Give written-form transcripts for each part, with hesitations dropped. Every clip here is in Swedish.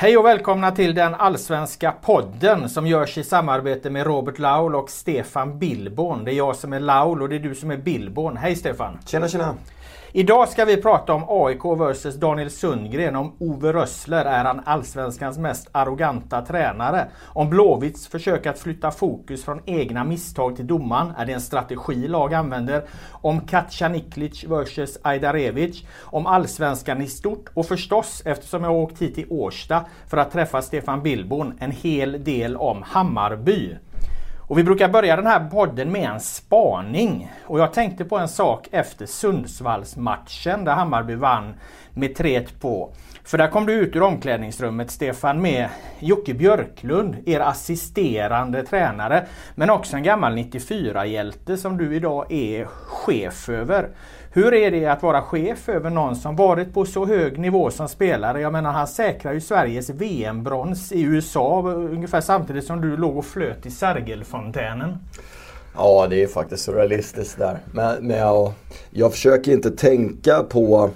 Hej och välkomna till den allsvenska podden som görs i samarbete med Robert Laul och Stefan Billborn. Det är jag som är Laul och det är du som är Billborn. Hej Stefan! Tjena! Idag ska vi prata om AIK vs Daniel Sundgren, om Ove Rössler är han allsvenskans mest arroganta tränare, om Blåvitts försök att flytta fokus från egna misstag till domaren, är det en strategi lag använder, om Katja Niklic vs Ajdarevic, om allsvenskan i stort och förstås, eftersom jag har åkt hit till Årsta för att träffa Stefan Billborn, en hel del om Hammarby. Och vi brukar börja den här podden med en spaning. Och jag tänkte på en sak efter Sundsvallsmatchen där Hammarby vann med 3-1 på. För där kom du ut ur omklädningsrummet, Stefan, med Jocke Björklund, er assisterande tränare. Men också en gammal 94-hjälte som du idag är chef över. Hur är det att vara chef över någon som varit på så hög nivå som spelare? Jag menar, han säkrar ju Sveriges VM-brons i USA ungefär samtidigt som du låg och flöt i Sergelfontänen. Ja, det är faktiskt surrealistiskt där. Men jag försöker inte tänka på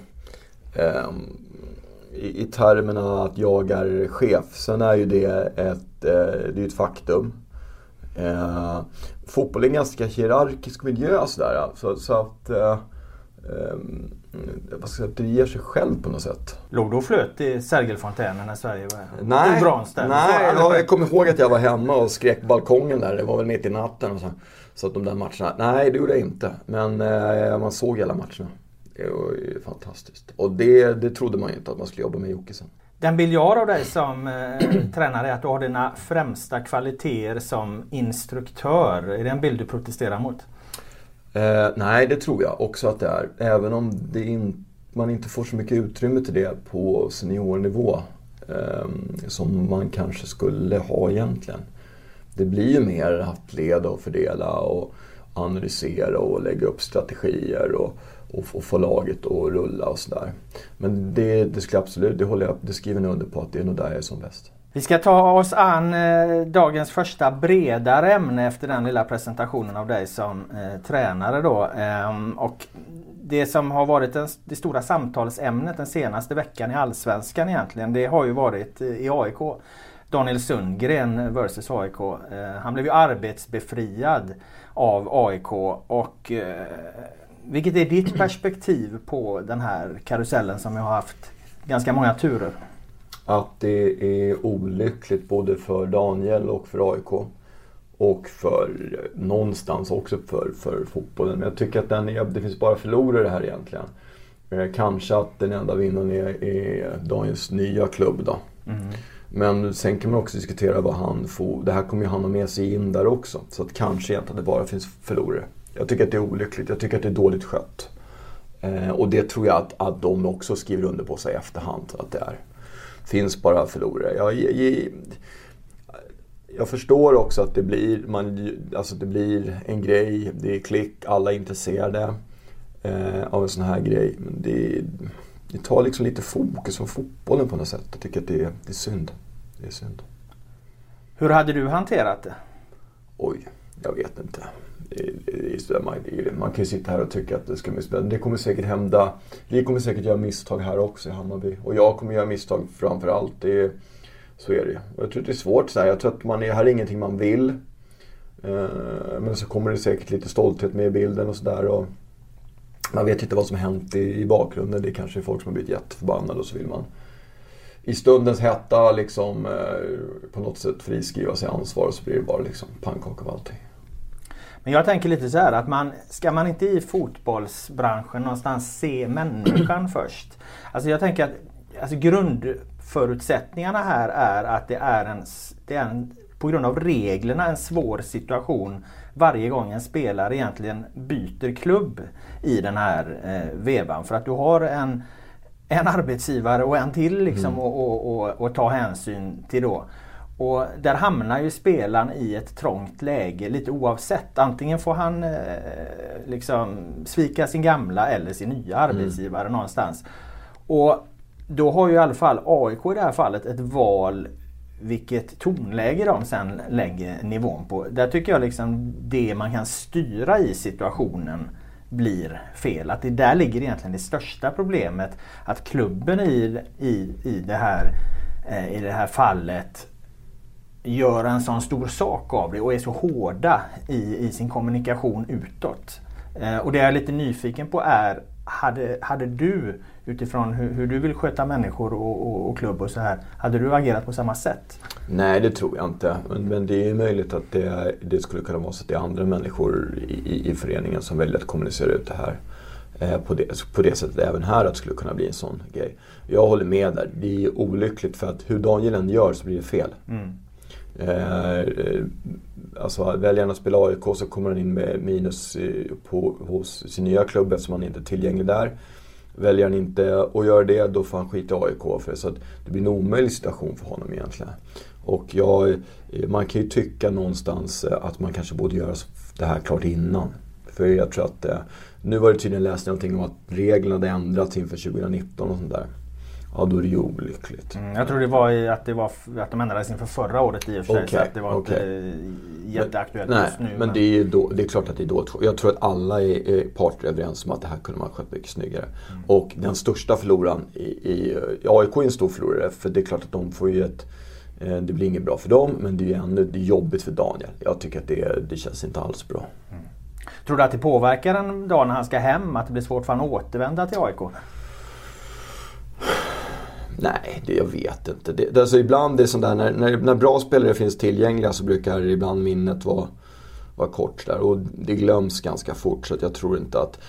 i termerna att jag är chef. Sen är ju det ett faktum. Fotboll är en ganska hierarkisk miljö sådär. Så att det ger sig själv på något sätt. Låg du och flöt i Sergelfontänen när Sverige var Nej, jag kommer ihåg att jag var hemma och skrek på balkongen där. Det var väl mitt i natten och så att de där matcherna. Nej, det gjorde jag inte. Men man såg alla matcherna. Det var ju fantastiskt. Och det trodde man ju inte att man skulle jobba med Jocke sen. Den bild jag har av dig som tränare är att du har dina främsta kvaliteter som instruktör. Är det en bild du protesterar mot? Nej, det tror jag också att det är. Även om man inte får så mycket utrymme till det på seniornivå som man kanske skulle ha egentligen. Det blir ju mer att leda och fördela och analysera och lägga upp strategier och få laget att rulla och sådär. Men det skulle absolut, det skriver jag under på att det är nog där jag är som bäst. Vi ska ta oss an dagens första bredare ämne efter den lilla presentationen av dig som tränare då. Och det som har varit det stora samtalsämnet den senaste veckan i allsvenskan egentligen, det har ju varit i AIK. Daniel Sundgren versus AIK. Han blev ju arbetsbefriad av AIK och vilket är ditt perspektiv på den här karusellen som jag har haft ganska många turer? Att det är olyckligt både för Daniel och för AIK och för någonstans också för fotbollen. Men jag tycker att det finns bara förlorare här egentligen. Kanske att den enda vinnaren är Daniels nya klubb då. Mm. Men sen kan man också diskutera vad han får. Det här kommer ju han ha med sig in där också. Så att kanske egentligen det bara finns förlorare. Jag tycker att det är olyckligt. Jag tycker att det är dåligt skött. Och det tror jag att de också skriver under på sig efterhand att det är. Finns bara förlorare. Jag förstår också att det blir en grej. Det är klick. Alla är intresserade av en sån här grej. Men det tar liksom lite fokus från fotbollen på något sätt. Jag tycker att det är synd. Det är synd. Hur hade du hanterat det? Oj, jag vet inte. Man kan ju sitta här och tycka att det ska bli spännande. Det kommer säkert hända. Vi kommer säkert göra misstag här också i Hammarby. Och jag kommer göra misstag framförallt. Så är det. Jag tror att det är svårt så här. Jag tror att här är ingenting man vill. Men så kommer det säkert lite stolthet med i bilden och sådär. Och man vet inte vad som har hänt i bakgrunden. Det är kanske folk som har blivit jätteförbannade och så vill man i stundens hetta liksom på något sätt friskriva sig ansvar och så blir det bara liksom pannkaka av allting. Men jag tänker lite så här att ska man inte i fotbollsbranschen någonstans se människan först? Alltså jag tänker att grundförutsättningarna här är att det är på grund av reglerna en svår situation varje gång en spelare egentligen byter klubb i den här vevan. För att du har en arbetsgivare och en till liksom och ta hänsyn till då. Och där hamnar ju spelaren i ett trångt läge lite oavsett. Antingen får han liksom svika sin gamla eller sin nya arbetsgivare någonstans. Och då har ju i alla fall AIK i det här fallet ett val vilket tonläge de sen lägger nivån på. Där tycker jag liksom det man kan styra i situationen blir fel. Att det där ligger egentligen det största problemet. Att klubben i det här i det här fallet gör en sån stor sak av det och är så hårda i sin kommunikation utåt. Och det jag är lite nyfiken på är, hade du utifrån hur du vill sköta människor och klubb och så här, hade du agerat på samma sätt? Nej, det tror jag inte. Men det är möjligt att det skulle kunna vara så att det är andra människor i föreningen som väljer att kommunicera ut det här. På det sättet även här att det skulle kunna bli en sån grej. Jag håller med där. Det är olyckligt för att hur Daniel än gör så blir det fel. Alltså väljer han att spela AIK så kommer han in med minus hos sin nya klubb eftersom han inte är tillgänglig där. Väljer han inte att göra det, då får han skita i AIK för det. Så att det blir en omöjlig situation för honom egentligen. Och man kan ju tycka någonstans att man kanske borde göra det här klart innan. För jag tror att nu var det tydligen läst någonting om att reglerna hade ändrats inför 2019 och sånt där. Ja, då är det ju olyckligt. Jag tror det var att de ändrades inför förra året i och för sig. Så att det var inte jätteaktuellt just nu. Men det är klart att det är dåligt. Jag tror att alla är parter överens om att det här kunde man skött mycket snyggare. Och den största förloraren i AIK är en stor förlorare. För det är klart att de får ju det blir inget bra för dem. Men det är ju ännu jobbigt för Daniel. Jag tycker att det känns inte alls bra. Tror du att det påverkar en dag när han ska hem? Att det blir svårt för han att återvända till AIK? Nej, jag vet inte. Alltså ibland är det sånt där, när bra spelare finns tillgängliga så brukar ibland minnet vara kort där. Och det glöms ganska fort, så att jag tror inte att...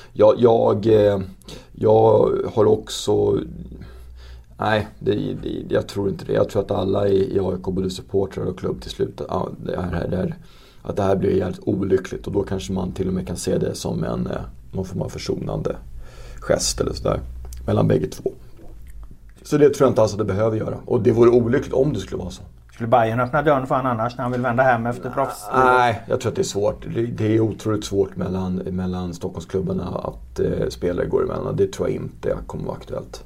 Jag har också... Nej, jag tror inte det. Jag tror att alla i AIK, både supportrar och klubb till slut, att det här blir jävligt olyckligt. Och då kanske man till och med kan se det som någon form av försonande gest eller sådär mellan bägge två. Så det tror jag inte alls att det behöver göra. Och det vore olyckligt om det skulle vara så. Skulle Bayern öppna dörren för honom annars när han vill vända hem efter proffs? Nej, jag tror att det är svårt. Det är otroligt svårt mellan Stockholmsklubbarna att spelare går emellan. Det tror jag inte kommer vara aktuellt.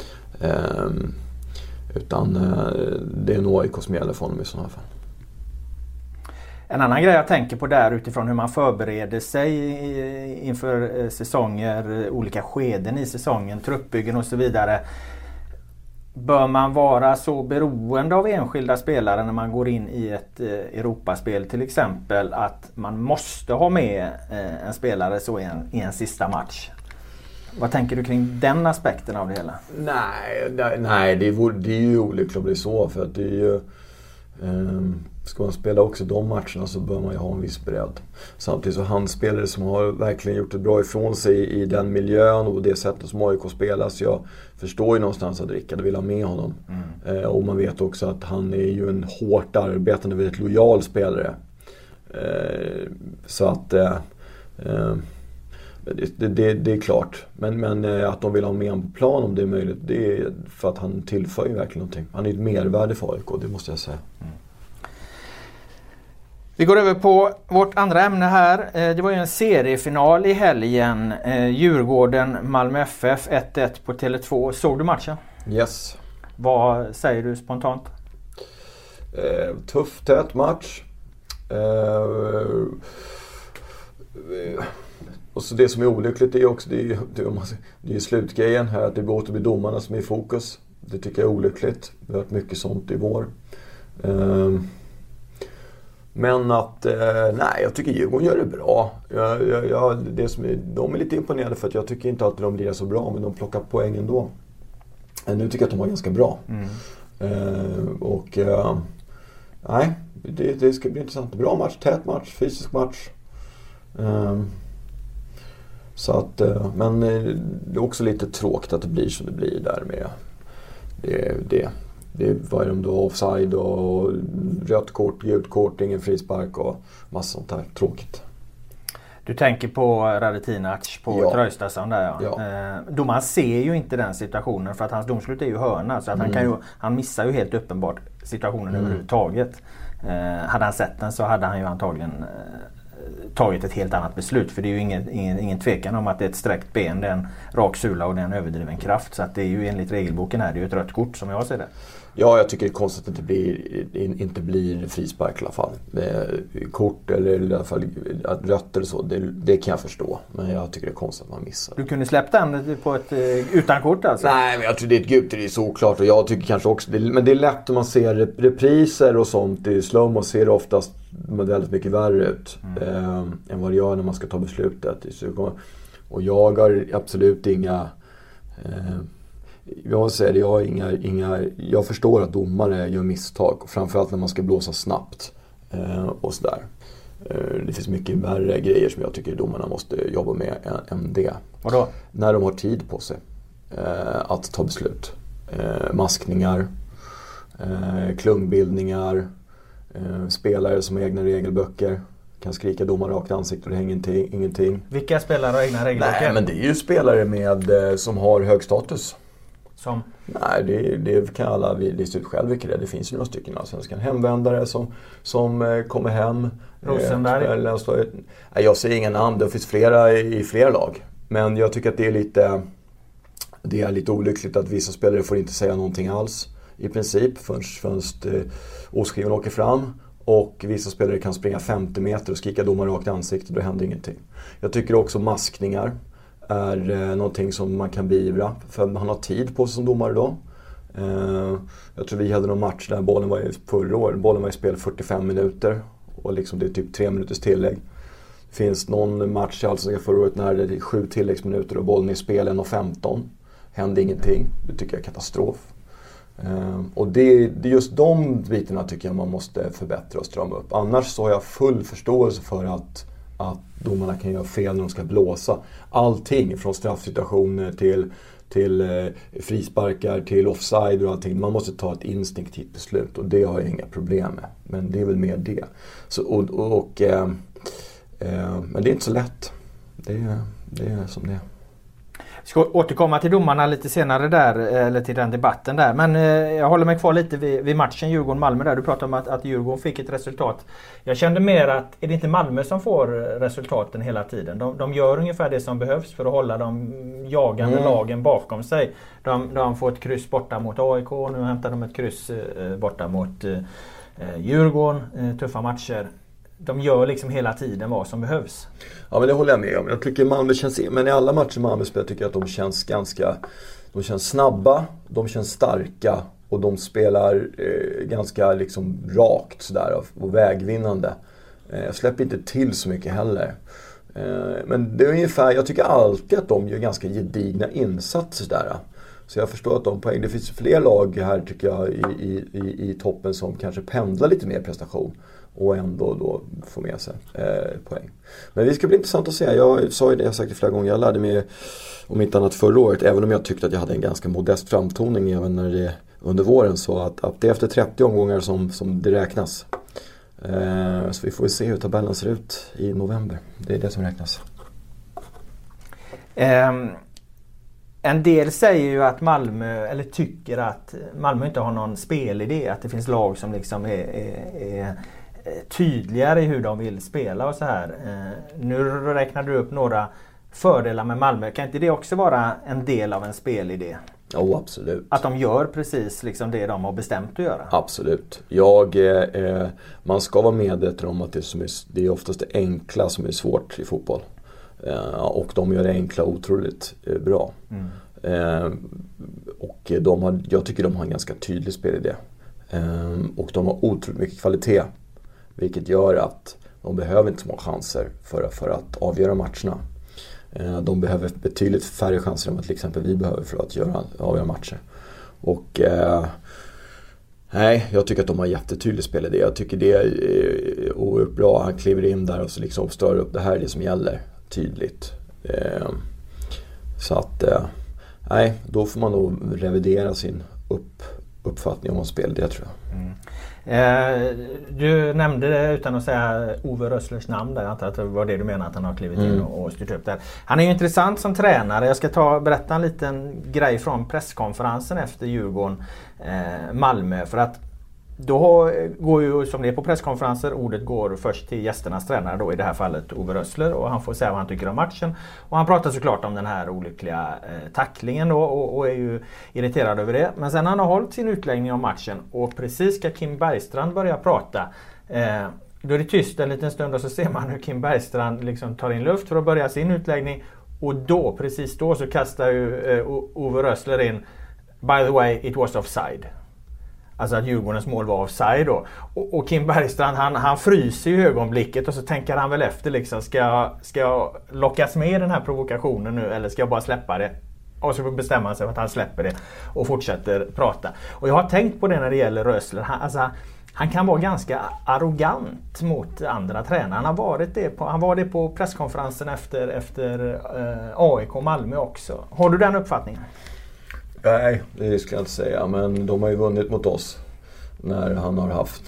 Utan det är nog AIK som gäller för honom i sådana fall. En annan grej jag tänker på där utifrån hur man förbereder sig inför säsonger, olika skeden i säsongen, truppbyggen och så vidare. Bör man vara så beroende av enskilda spelare när man går in i ett Europaspel till exempel att man måste ha med en spelare så i en sista match? Vad tänker du kring den aspekten av det hela? Nej, det är ju olyckligt om det är så, för att det är ju... Ska man spela också de matcherna så bör man ju ha en viss bredd. Samtidigt så handspelare som har verkligen gjort ett bra ifrån sig i den miljön och det sättet som AIK spelas. Jag förstår ju någonstans att Rickard vill ha med honom. Och man vet också att han är ju en hårt arbetande, väldigt lojal spelare. Så att det är klart. Men att de vill ha med honom på plan om det är möjligt, det är för att han tillför ju verkligen någonting. Han är ett mervärde för AIK, det måste jag säga. Vi går över på vårt andra ämne här. Det var ju en seriefinal i helgen. Djurgården-Malmö FF 1-1 på Tele2. Såg du matchen? Yes. Vad säger du spontant? Tuff, tät match. Och så det som är olyckligt är också det är slutgrejen här, att det går att bli domarna som är i fokus. Det tycker jag är olyckligt. Vi har hört mycket sånt i vår. Men att, nej, jag tycker Djurgården gör det bra. De är lite imponerade för att jag tycker inte alltid de blir så bra, men de plockar poäng ändå. Nu tycker jag att de var ganska bra. Nej, det ska bli intressant. Bra match, tät match, fysisk match. Så att, men det är också lite tråkigt att det blir som det blir där med det var de då offside och rött kort, gult kort, ingen frispark och massa sånt där. Tråkigt. Du tänker på Radetinac på Tröjstason där domaren ser ju inte den situationen för att hans domslut är ju hörna, så att han missar ju helt uppenbart situationen överhuvudtaget. Hade han sett den så hade han ju antagligen tagit ett helt annat beslut, för det är ju ingen tvekan om att det är ett sträckt ben, det är en rak sula och det är en överdriven kraft, så att det är ju enligt regelboken här, det är ju ett rött kort som jag ser det. Ja, jag tycker det är konstigt att det inte blir frispark i alla fall. Kort eller i alla fall rött eller så, det kan jag förstå. Men jag tycker det är konstigt att man missar. Du kunde släppt den på utan kort alltså? Nej, men jag tror det är ett gult, det är så oklart. Och jag tycker kanske också, men det är lätt om man ser repriser och sånt i slow-mo ser det oftast väldigt mycket värre ut än vad det gör när man ska ta beslutet. Och jag har absolut inga... Jag säger jag förstår att domare gör misstag, framförallt när man ska blåsa snabbt och sådär. Det finns mycket värre grejer som jag tycker domarna måste jobba med än det. Vadå? När de har tid på sig att ta beslut. Maskningar, klungbildningar, spelare som har egna regelböcker. Kan skrika domar rakt i ansiktet och det hänger ingenting. Vilka spelare har egna regelböcker? Nej, men det är ju spelare som har hög status. Som? Nej, det kan alla lista ut själv vilka det är. Det finns ju några stycken. Svenska hemvändare som kommer hem. Rosenberg? Nej, jag ser inga namn. Det finns flera i flera lag. Men jag tycker att det är lite olyckligt att vissa spelare får inte säga någonting alls. I princip förrän oskriven åker fram. Och vissa spelare kan springa 50 meter och skrika domar rakt i ansiktet och det händer ingenting. Jag tycker också maskningar är någonting som man kan beivra. För man har tid på sig som domare då. Jag tror vi hade någon match där bollen var förra året. Bollen var i spel 45 minuter. Och liksom det är typ 3 minuters tillägg. Det finns någon match i Allsvenskan förra året när det är 7 tilläggsminuter och bollen är i spel 1:15. Händer ingenting. Det tycker jag är katastrof. Och det är just de bitarna tycker jag man måste förbättra och strama upp. Annars så har jag full förståelse för att domarna kan göra fel när de ska blåsa. Allting från straffsituationer till frisparkar till offside och allting. Man måste ta ett instinktivt beslut och det har jag inga problem med. Men det är väl mer det. Men det är inte så lätt. Det är som det är. Vi ska återkomma till domarna lite senare där, eller till den debatten där. Men jag håller mig kvar lite vid matchen Djurgården-Malmö där. Du pratade om att Djurgården fick ett resultat. Jag kände mer att är det inte Malmö som får resultaten hela tiden? De gör ungefär det som behövs för att hålla de jagande lagen bakom sig. De får ett kryss borta mot AIK. Nu hämtar de ett kryss borta mot Djurgården. Tuffa matcher. De gör liksom hela tiden vad som behövs. Ja, men det håller jag med om. Jag tycker Malmö men i alla matcher Malmö spelar tycker jag att de känns snabba, de känns starka och de spelar ganska liksom rakt sådär och vägvinnande. Jag släpper inte till så mycket heller. Men det är ungefär, jag tycker alltid att de gör ganska gedigna insatser där. Så jag förstår att de poäng, det finns fler lag här tycker jag i toppen som kanske pendlar lite mer prestation. Och ändå då få med sig poäng. Men det ska bli intressant att se. Jag sa ju det, jag har sagt det flera gånger. Jag lärde mig om inte annat förra året. Även om jag tyckte att jag hade en ganska modest framtoning även när det under våren. Så att det är efter 30 omgångar som det räknas. Så vi får se hur tabellen ser ut i november. Det är det som räknas. En del säger ju att Malmö, eller tycker att Malmö inte har någon spelidé. Att det finns lag som liksom är tydligare i hur de vill spela och så här. Nu räknar du upp några fördelar med Malmö. Kan inte det också vara en del av en spelidé? Ja, absolut. Att de gör precis liksom det de har bestämt att göra? Absolut. Man ska vara medveten om att det är oftast det enkla som är svårt i fotboll. Och de gör det enkla otroligt bra. Och jag tycker de har en ganska tydlig spelidé. Och de har otroligt mycket kvalitet. Vilket gör att de behöver inte så många chanser för att avgöra matcherna. De behöver betydligt färre chanser än vad till exempel vi behöver för att avgöra matcher. Och jag tycker att de har jättetydlig spelidé. Jag tycker det är oerhört bra. Han kliver in där och så liksom stör upp. Det här är det som gäller tydligt. Så att då får man nog revidera sin uppfattning om spel, det tror jag. Du nämnde det utan att säga Ove Rösslers namn där. Jag antar att det var det du menar, att han har klivit in och styrt upp där. Han är ju intressant som tränare. Jag ska berätta en liten grej från presskonferensen efter Djurgården Malmö. För att Då går ju, som det är på presskonferenser, ordet går först till gästernas tränare, då i det här fallet Ove Rössler, och han får säga vad han tycker om matchen. Och han pratar såklart om den här olyckliga tacklingen då, och är ju irriterad över det. Men sen han har hållit sin utläggning om matchen och precis ska Kim Bergstrand börja prata, då är det tyst en liten stund och så ser man hur Kim Bergstrand liksom tar in luft för att börja sin utläggning. Och då, precis då, så kastar ju Ove Rössler in "By the way, it was offside". Alltså att Djurgårdens mål var offside då. Och Kim Bergstrand han fryser i ögonblicket och så tänker han väl efter liksom, ska jag lockas med i den här provokationen nu eller ska jag bara släppa det? Och så bestämmer han sig för att han släpper det och fortsätter prata. Och jag har tänkt på det när det gäller Rössler. Han kan vara ganska arrogant mot andra tränare. Han var det på presskonferensen efter AIK och Malmö också. Har du den uppfattningen? Nej, det ska jag inte säga. Men de har ju vunnit mot oss när han har haft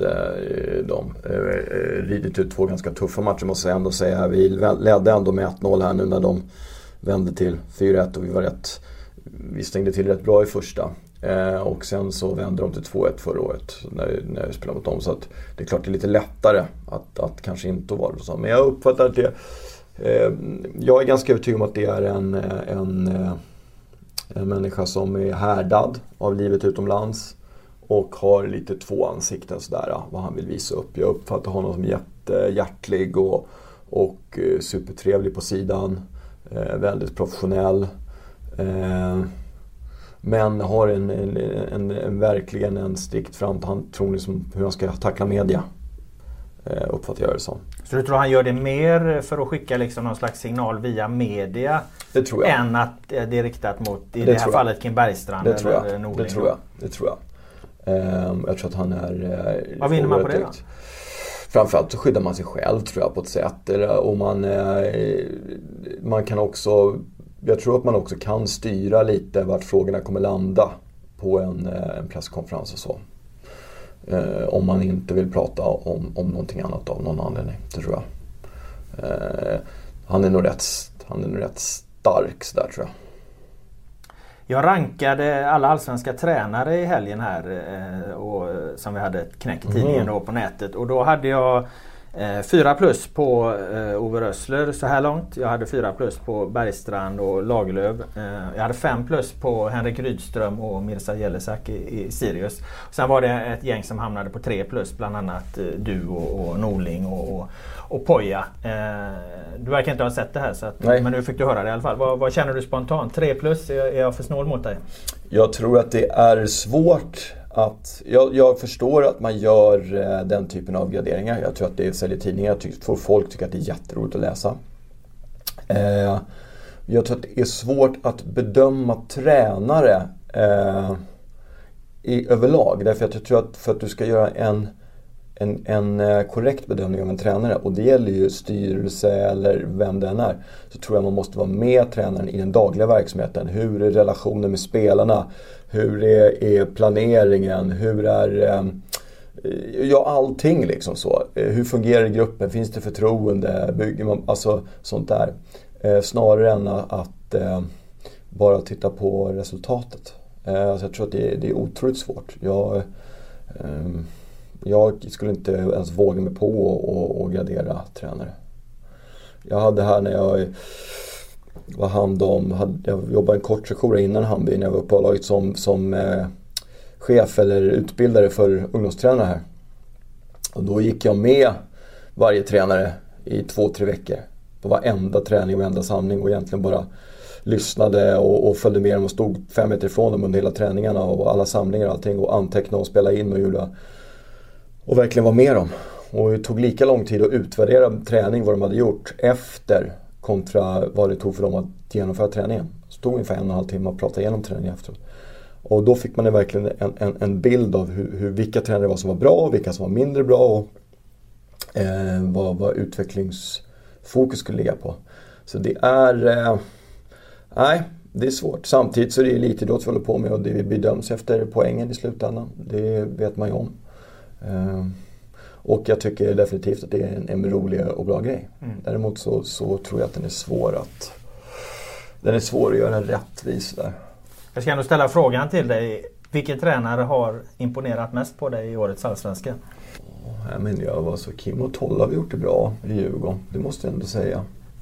ridit ut 2 ganska tuffa matcher, måste jag ändå säga. Vi ledde ändå med 1-0 här nu när de vände till 4-1 och vi stängde till rätt bra i första. Och sen så vände de till 2-1 förra året när vi spelade mot dem. Så att det är klart det är lite lättare att kanske inte vara det så. Men jag uppfattar att det... jag är ganska övertygad om att det är en människa som är härdad av livet utomlands och har lite 2 ansikten sådär, vad han vill visa upp. Jag uppfattar honom som jättehjärtlig och supertrevlig på sidan, väldigt professionell, men har verkligen en strikt framtand, tror liksom hur han ska tackla media, uppfattar jag det som. Så du tror han gör det mer för att skicka liksom någon slags signal via media, det tror jag, än att det är riktat mot det här fallet Kim Bergstrand eller Norling? Det tror jag. Jag tror att han är... Vad vinner man på det då? Framförallt så skyddar man sig själv, tror jag, på ett sätt. Och man kan också... Jag tror att man också kan styra lite vart frågorna kommer landa på en presskonferens och så. Om man inte vill prata om någonting annat av någon anledning, det tror jag. Han är nog rätt stark så där, tror jag. Jag rankade alla allsvenska tränare i helgen här, och som vi hade ett knäck i tidningen då på nätet, och då hade jag 4+ på Ove Rössler så här långt. Jag hade 4+ på Bergstrand och Lagerlöf. Jag hade 5+ på Henrik Rydström och Mirza Jelesak i Sirius. Sen var det ett gäng som hamnade på 3+, bland annat du och Norling och Poja. Du verkar inte ha sett det här, så att, men nu fick du höra det i alla fall. Vad känner du spontant? 3+, är jag för snål mot dig? Jag tror att det är svårt att... Jag förstår att man gör den typen av graderingar. Jag tror att det säljer tidningar. Folk tycker att det är jätteroligt att läsa. Jag tror att det är svårt att bedöma tränare överlag. Därför att jag tror att för att du ska göra en korrekt bedömning av en tränare, och det gäller ju styrelse eller vem den är, så tror jag man måste vara med tränaren i den dagliga verksamheten. Hur är relationen med spelarna? Hur är planeringen? Hur är allting liksom så. Hur fungerar gruppen? Finns det förtroende? Bygger man, alltså sånt där. Snarare än att bara titta på resultatet. Så jag tror att det är otroligt svårt. Jag skulle inte ens våga mig på och gradera tränare. Jag hade här när jag var jag jobbade en kort session innan Hammarby när jag var på laget som chef eller utbildare för ungdomstränare här. Och då gick jag med varje tränare i 2-3 veckor på varenda träning och varenda samling, och egentligen bara lyssnade och följde med dem och stod 5 meter ifrån dem under hela träningarna och alla samlingar och allting, och antecknade och spelade in och gjorde, och verkligen var med dem. Och det tog lika lång tid att utvärdera träning, vad de hade gjort efter kontra vad det tog för dem att genomföra träningen. Så tog ungefär 1,5 timme att prata igenom träningen efteråt. Och då fick man verkligen en bild av vilka tränare var som var bra och vilka som var mindre bra, och vad utvecklingsfokus skulle ligga på. Så det är... nej, det är svårt. Samtidigt så är det elitidrott vi håller på med, och det bedöms efter poängen i slutändan. Det vet man ju om. Och jag tycker definitivt att det är en rolig och bra grej. Däremot så tror jag att den är svår att göra rättvis där. Jag ska ändå ställa frågan till dig. Vilken tränare har imponerat mest på dig i årets allsvenska? Men jag var så Kim och Tolla har gjort det bra i Djurgården. Det måste jag ändå säga.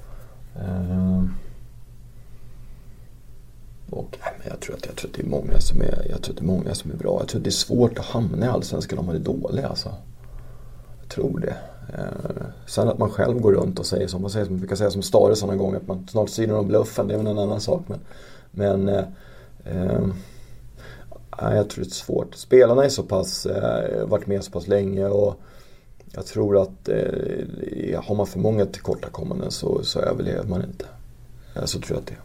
Och jag tror att det är många som är bra. Jag tror att det är svårt att hamna i allsvenskan om man är dålig alltså. Jag tror det. Sen att man själv går runt och säger som man brukar säga som Stare sådana gånger att man snart synar om bluffen, det är väl en annan sak, men jag tror det är svårt. Spelarna är så pass varit med så pass länge och jag tror att har man för många tillkortakommanden så överlever man inte. Så tror jag att det är.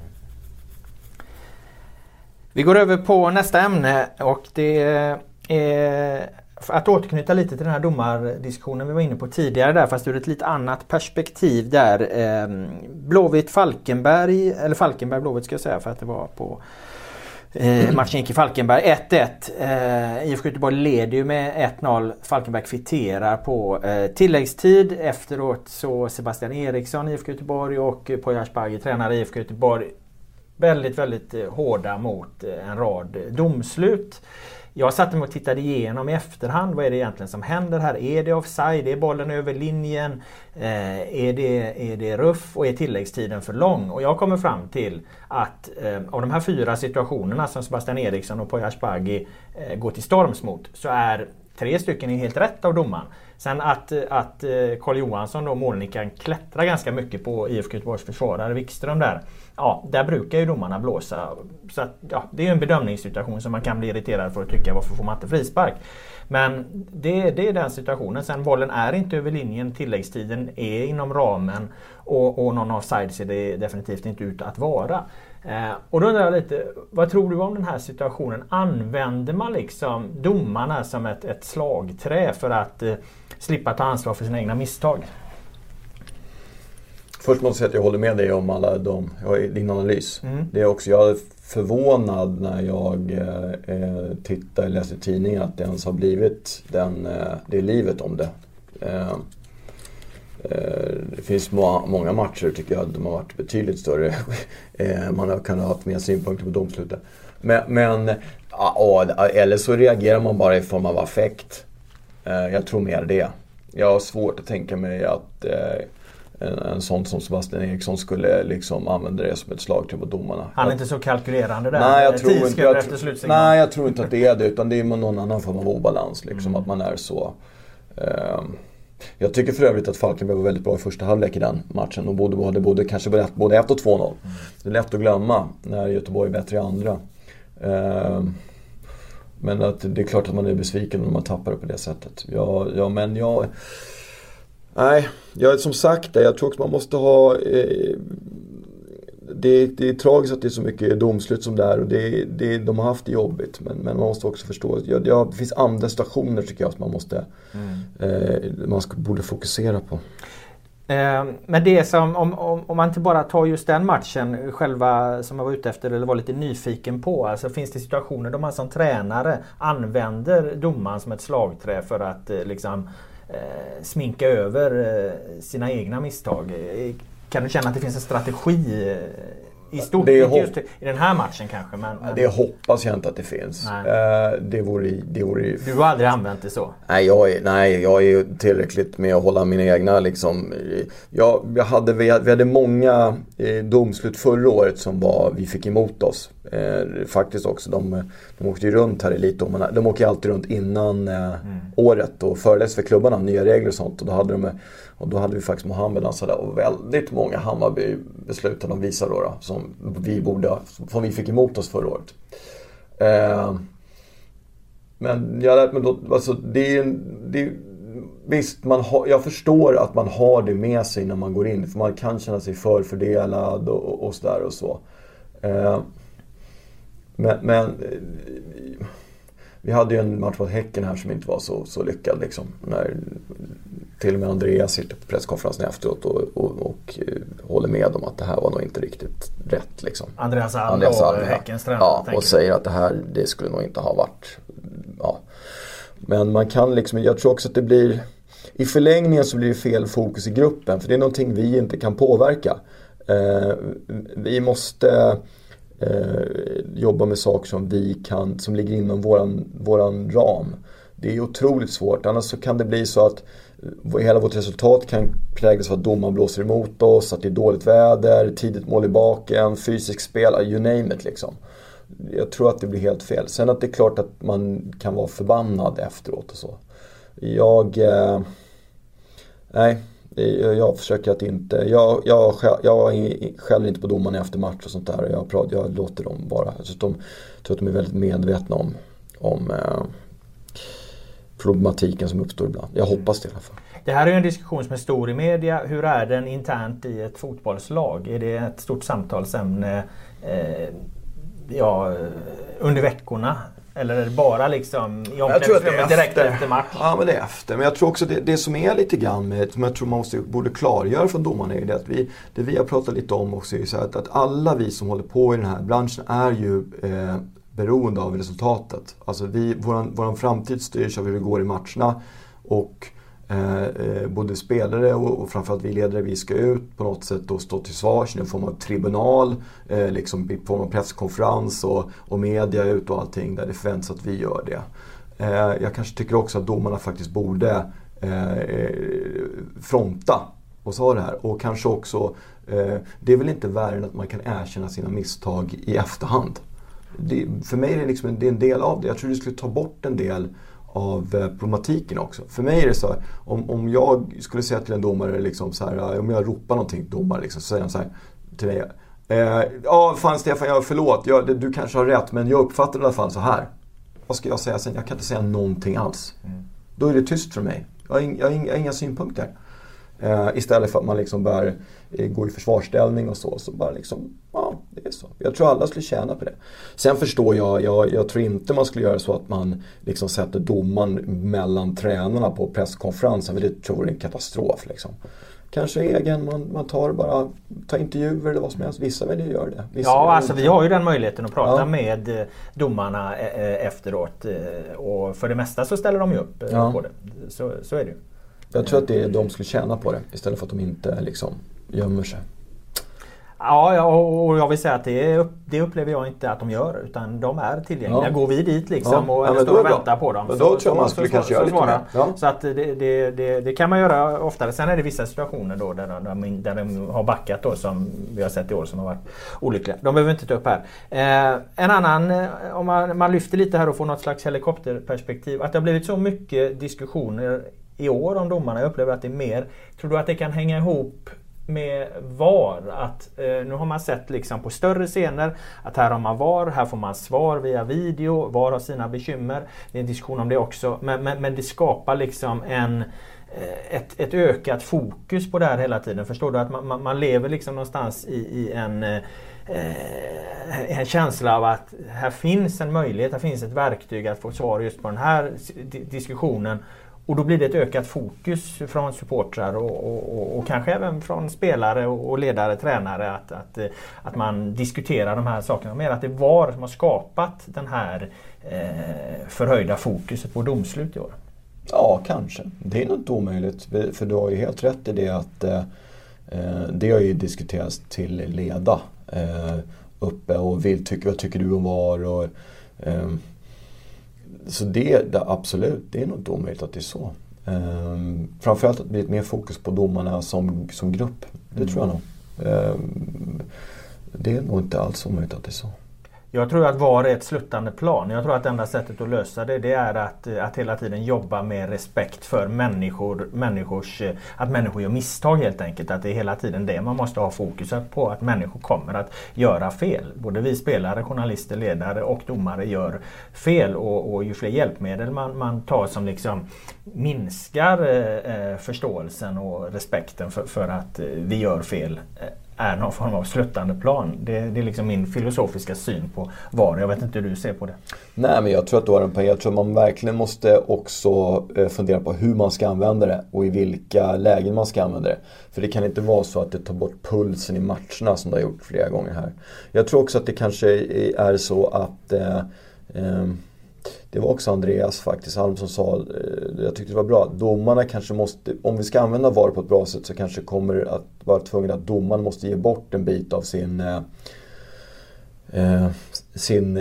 Vi går över på nästa ämne och det är att återknyta lite till den här domardiskussionen vi var inne på tidigare där, fast ur ett lite annat perspektiv där. Falkenberg-Blåvitt ska jag säga, för att det var på matchen gick i Falkenberg 1-1. IFK Göteborg leder ju med 1-0. Falkenberg kvitterar på tilläggstid. Efteråt så Sebastian Eriksson i IFK Göteborg och Poya Asbaghi, tränare i IFK Göteborg, väldigt, väldigt hårda mot en rad domslut. Jag satt mig och tittade igenom i efterhand. Vad är det egentligen som händer här? Är det offside? Är bollen över linjen? Är det ruff? Och är tilläggstiden för lång? Och jag kommer fram till att av de här 4 situationerna som Sebastian Eriksson och Poya Asbaghi går till storms mot, så är 3 stycken helt rätt av domaren. Sen att Carl Johansson och målnikan klättrar ganska mycket på IFK Göteborgs försvarare Wikström där. Ja, där brukar ju domarna blåsa. Så att, ja, det är ju en bedömningssituation som man kan bli irriterad för att tycka varför får man inte frispark. Men det är den situationen. Sen bollen är inte över linjen, tilläggstiden är inom ramen och någon offside ser det definitivt inte ut att vara. Och då undrar jag lite, vad tror du om den här situationen? Använder man liksom domarna som ett slagträ för att slippa ta ansvar för sina egna misstag? Först måste jag säga att jag håller med dig om alla din analys. Det är också, jag är förvånad när jag läser tidningen att det ens har blivit det livet om det. Det finns många matcher tycker jag de har varit betydligt större. Man har kunnat ha haft mer synpunkter på domslutet. Men eller så reagerar man bara i form av affekt. Jag tror mer det. Jag har svårt att tänka mig att en sån som Sebastian Eriksson skulle liksom använda det som ett slagträ på domarna. Han är inte så kalkylerande där. Nej, jag tror inte att det är det, utan det är någon annan form av obalans liksom, att man är så. Jag tycker för övrigt att Falkenberg var väldigt bra i första halvlek i den matchen och borde kanske både 1 och 2-0. Det är lätt att glömma när Göteborg är bättre i andra. Men att det är klart att man är besviken när man tappar det på det sättet. Jag som sagt, jag tror också man måste ha det är tragiskt att det är så mycket domslut som där och de har haft det jobbigt, men man måste också förstå det finns andra stationer tycker jag som man borde fokusera på. Men det som om man inte bara tar just den matchen själva som jag var ute efter eller var lite nyfiken på, alltså finns det situationer där man som tränare använder domaren som ett slagträ för att liksom sminka över sina egna misstag? Kan du känna att det finns en strategi i stort just i den här matchen kanske? Men det hoppas jag inte att det finns. Det vore. Du har aldrig använt det så? Nej, jag är ju tillräckligt med att hålla mina egna liksom. Vi hade många domslut förra året som vi fick emot oss. Faktiskt också. De åkte ju runt här i lite. De åker alltid runt innan året och föreläste för klubbarna nya regler och sånt. Och då hade vi faktiskt Mohammed och väldigt många Hammarby-beslut de visar då som vi fick emot oss förra året. Men jag har lärt mig då, alltså visst, jag förstår att man har det med sig när man går in, för man kan känna sig förfördelad och sådär och så. Men vi hade ju en match mot Häcken här som inte var så lyckad liksom, när till och med Andreas sitter på presskonferensen efteråt och håller med om att det här var nog inte riktigt rätt liksom. Andreas Alm, Häckens tränare. Ja, och säger att det skulle nog inte ha varit. Ja. Men man kan liksom, jag tror också att det blir i förlängningen så blir det fel fokus i gruppen, för det är någonting vi inte kan påverka. Vi måste jobba med saker som ligger inom våran ram. Det är otroligt svårt, annars så kan det bli så att hela vårt resultat kan präglas av att domaren blåser emot oss, att det är dåligt väder, tidigt mål i baken, fysisk spel, you name it liksom. Jag tror att det blir helt fel. Sen att det är klart att man kan vara förbannad efteråt och så. Jag försöker att inte... Jag skäller inte på domarna efter match och sånt där. Jag låter dem bara. Jag tror att de är väldigt medvetna om problematiken som uppstår ibland. Jag hoppas det i alla fall. Det här är ju en diskussion som är stor i media. Hur är den internt i ett fotbollslag? Är det ett stort samtalsämne under veckorna? Eller är det bara liksom jag tror att det är direkt efter match? Ja, men det är efter. Men jag tror också det som är lite grann med, som jag tror man borde klargöra från domarna, är det att det vi har pratat lite om också är så att alla vi som håller på i den här branschen är ju beroende av resultatet. Alltså våran framtid styrs av hur det går i matcherna, och både spelare och framförallt vi ledare, vi ska ut på något sätt och stå till svars i en form av tribunal, liksom i form av presskonferens och media ut och allting där det förväntas att vi gör det. Jag kanske tycker också att domarna faktiskt borde fronta och sa det här, och kanske också det är väl inte värre än att man kan erkänna sina misstag i efterhand. För mig är det en del av det. Jag tror det skulle ta bort en del av problematiken också. För mig är det så här, om jag skulle säga till en domare liksom så här, om jag ropar någonting till domare liksom, så säger han så här till mig: fan Stefan, förlåt, du kanske har rätt, men jag uppfattar det i alla fall så här. Vad ska jag säga sen? Jag kan inte säga någonting alls. Då är det tyst för mig. Jag har inga synpunkter. Istället för att man liksom bör gå i försvarsställning och så bara liksom, det är så. Jag tror alla skulle tjäna på det. Sen förstår jag tror inte man skulle göra så att man liksom sätter domaren mellan tränarna på presskonferensen, för det tror jag är en katastrof liksom. Kanske egen, man tar intervjuer eller vad som helst. Vissa väljer att göra det. Alltså vi har ju den möjligheten att prata med domarna efteråt, och för det mesta så ställer de ju upp på det. Så är det ju. Jag tror att de skulle tjäna på det istället för att de inte liksom gömmer sig. Ja, och jag vill säga att det upplever jag inte att de gör, utan de är tillgängliga. Går vi dit liksom och står och väntar på dem. Men då tror jag man skulle kanske göra lite mer. Ja. Så att det kan man göra oftare. Sen är det vissa situationer då där de har backat då, som vi har sett i år, som har varit olyckliga. De behöver inte ta upp här. En annan, om man lyfter lite här och får något slags helikopterperspektiv, att det har blivit så mycket diskussioner i år om domarna. Jag upplever att det är mer. Tror du att det kan hänga ihop med VAR? Att nu har man sett liksom på större scener att här har man VAR, här får man svar via video. VAR har sina bekymmer. Det är en diskussion om det också. Men det skapar liksom ett ökat fokus på det här hela tiden. Förstår du att man lever liksom någonstans i en känsla av att här finns en möjlighet, här finns ett verktyg att få svar just på den här diskussionen. Och då blir det ett ökat fokus från supportrar och kanske även från spelare och ledare, tränare, att man diskuterar de här sakerna mer. Att det var som har skapat den här förhöjda fokuset på domslut i år. Ja, kanske. Det är nog inte omöjligt. För du har ju helt rätt i det att det har ju diskuterats till leda uppe, och vad tycker du om VAR och så det absolut, det är nog inte omöjligt att det är så. Framförallt att det blir ett mer fokus på domarna som grupp. Det tror jag nog. Det är nog inte alls omöjligt att det är så. Jag tror att VAR är ett sluttande plan. Jag tror att enda sättet att lösa det är att hela tiden jobba med respekt för att människor gör misstag helt enkelt. Att det är hela tiden det man måste ha fokus på, att människor kommer att göra fel. Både vi spelare, journalister, ledare och domare gör fel, och ju fler hjälpmedel man tar som liksom minskar förståelsen och respekten för att vi gör fel är någon form av sluttande plan. Det är liksom min filosofiska syn på VAR. Jag vet inte hur du ser på det. Nej, men jag tror att du har en poäng. Jag tror att man verkligen måste också fundera på hur man ska använda det och i vilka lägen man ska använda det. För det kan inte vara så att det tar bort pulsen i matcherna som det har gjort flera gånger här. Jag tror också att det kanske är så att det var också Andreas faktiskt, han som sa, jag tyckte det var bra, domarna kanske måste, om vi ska använda VAR på ett bra sätt, så kanske kommer att vara tvungen att domaren måste ge bort en bit av sin sin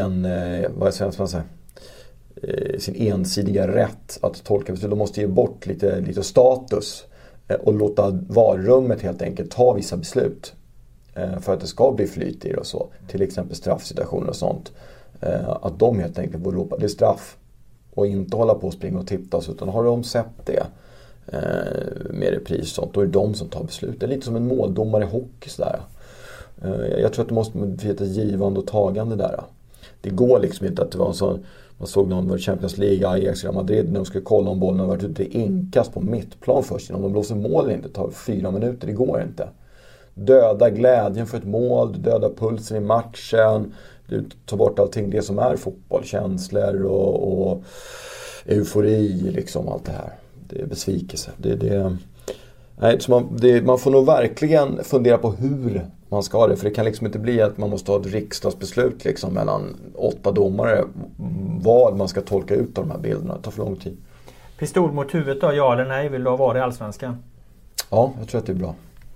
sin ensidiga rätt att tolka beslut. De måste ge bort lite status och låta varummet helt enkelt ta vissa beslut för att det ska bli flyt i det och så. Till exempel straffsituationer och sånt. Att de helt enkelt får ropa, det är straff. Och inte hålla på och springa och tippas, utan har de sett det med repris och sånt, då är det de som tar beslut. Det är lite som en måldomare i hockey sådär. Jag tror att det måste bli ett givande och tagande där. Det går liksom inte att det var så. Man såg någon var Champions League, Ajax, Real Madrid, när de skulle kolla om bollen har varit ute i inkast på mittplan först. Om de blåser mål eller inte, tar 4 minuter, det går inte. Döda glädjen för ett mål, döda pulsen i matchen, du tar bort allting det som är fotboll, känslor och eufori, liksom allt det här. Det är besvikelse. Man får nog verkligen fundera på hur man ska ha det. För det kan liksom inte bli att man måste ha ett riksdagsbeslut liksom mellan 8 domare vad man ska tolka ut av de här bilderna. Det tar för lång tid. Pistol mot huvudet då, ja eller nej? Vill du ha varit i Allsvenskan? Ja, jag tror att det är bra.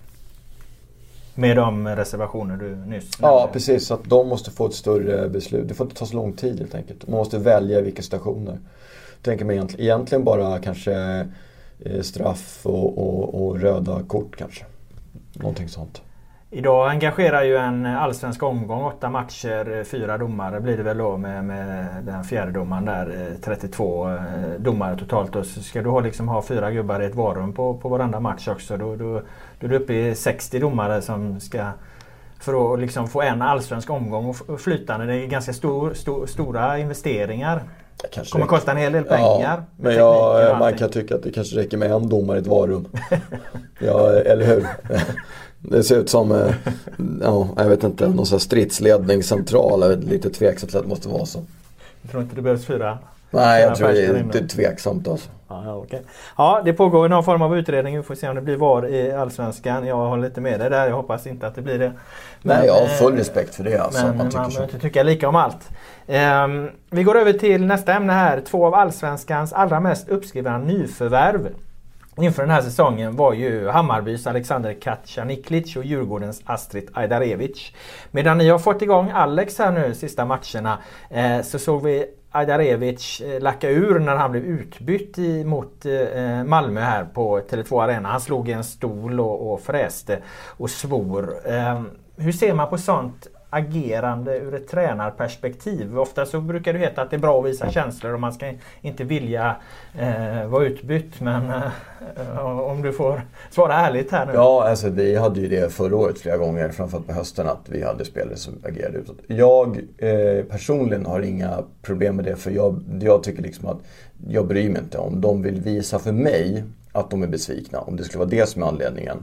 Med de reservationer du nyss nämnde. Ja, precis. Att de måste få ett större beslut. Det får inte ta så lång tid helt enkelt. Man måste välja vilka stationer. Tänker mig egentligen bara kanske straff och röda kort kanske. Någonting sånt. Idag engagerar ju en allsvensk omgång 8 matcher, 4 domare blir det väl då med den fjärde domaren där, 32 domare totalt. Och så ska du ha 4 gubbar i ett varum på varenda match också. Då är du uppe i 60 domare som ska för att liksom få en allsvensk omgång och flytande. Det är ganska stora investeringar. Det kommer kosta en hel del pengar. Ja, men man kan tycka att det kanske räcker med en domare i ett varum. Ja, eller hur? Det ser ut som jag vet inte, någon sån här stridsledningscentral. Lite tveksamt att det måste vara så. Jag tror inte det behövs 4. Nej, jag tror det är tveksamt alltså. Okay. Ja, det pågår någon form av utredning. Vi får se om det blir VAR i Allsvenskan. Jag har lite med det där. Jag hoppas inte att det blir det. Men, nej, jag har full respekt för det. Alltså, men man behöver inte tycka lika om allt. Vi går över till nästa ämne här. 2 av Allsvenskans allra mest uppskrivna nyförvärv inför den här säsongen var ju Hammarbys Alexander Kacaniklic och Djurgårdens Astrid Ajdarevic. Medan ni har fått igång Alex här nu sista matcherna så såg vi Ajdarevic lacka ur när han blev utbytt mot Malmö här på Tele2 Arena. Han slog i en stol och fräste och svor. Hur ser man på sånt agerande ur ett tränarperspektiv? Ofta så brukar det heta att det är bra att visa känslor och man ska inte vilja vara utbytt, men om du får svara ärligt här nu. Ja, alltså vi hade ju det förra året flera gånger, framförallt på hösten, att vi hade spelare som agerade utåt. Jag personligen har inga problem med det, för jag tycker liksom att jag bryr mig inte om de vill visa för mig att de är besvikna, om det skulle vara det som är anledningen.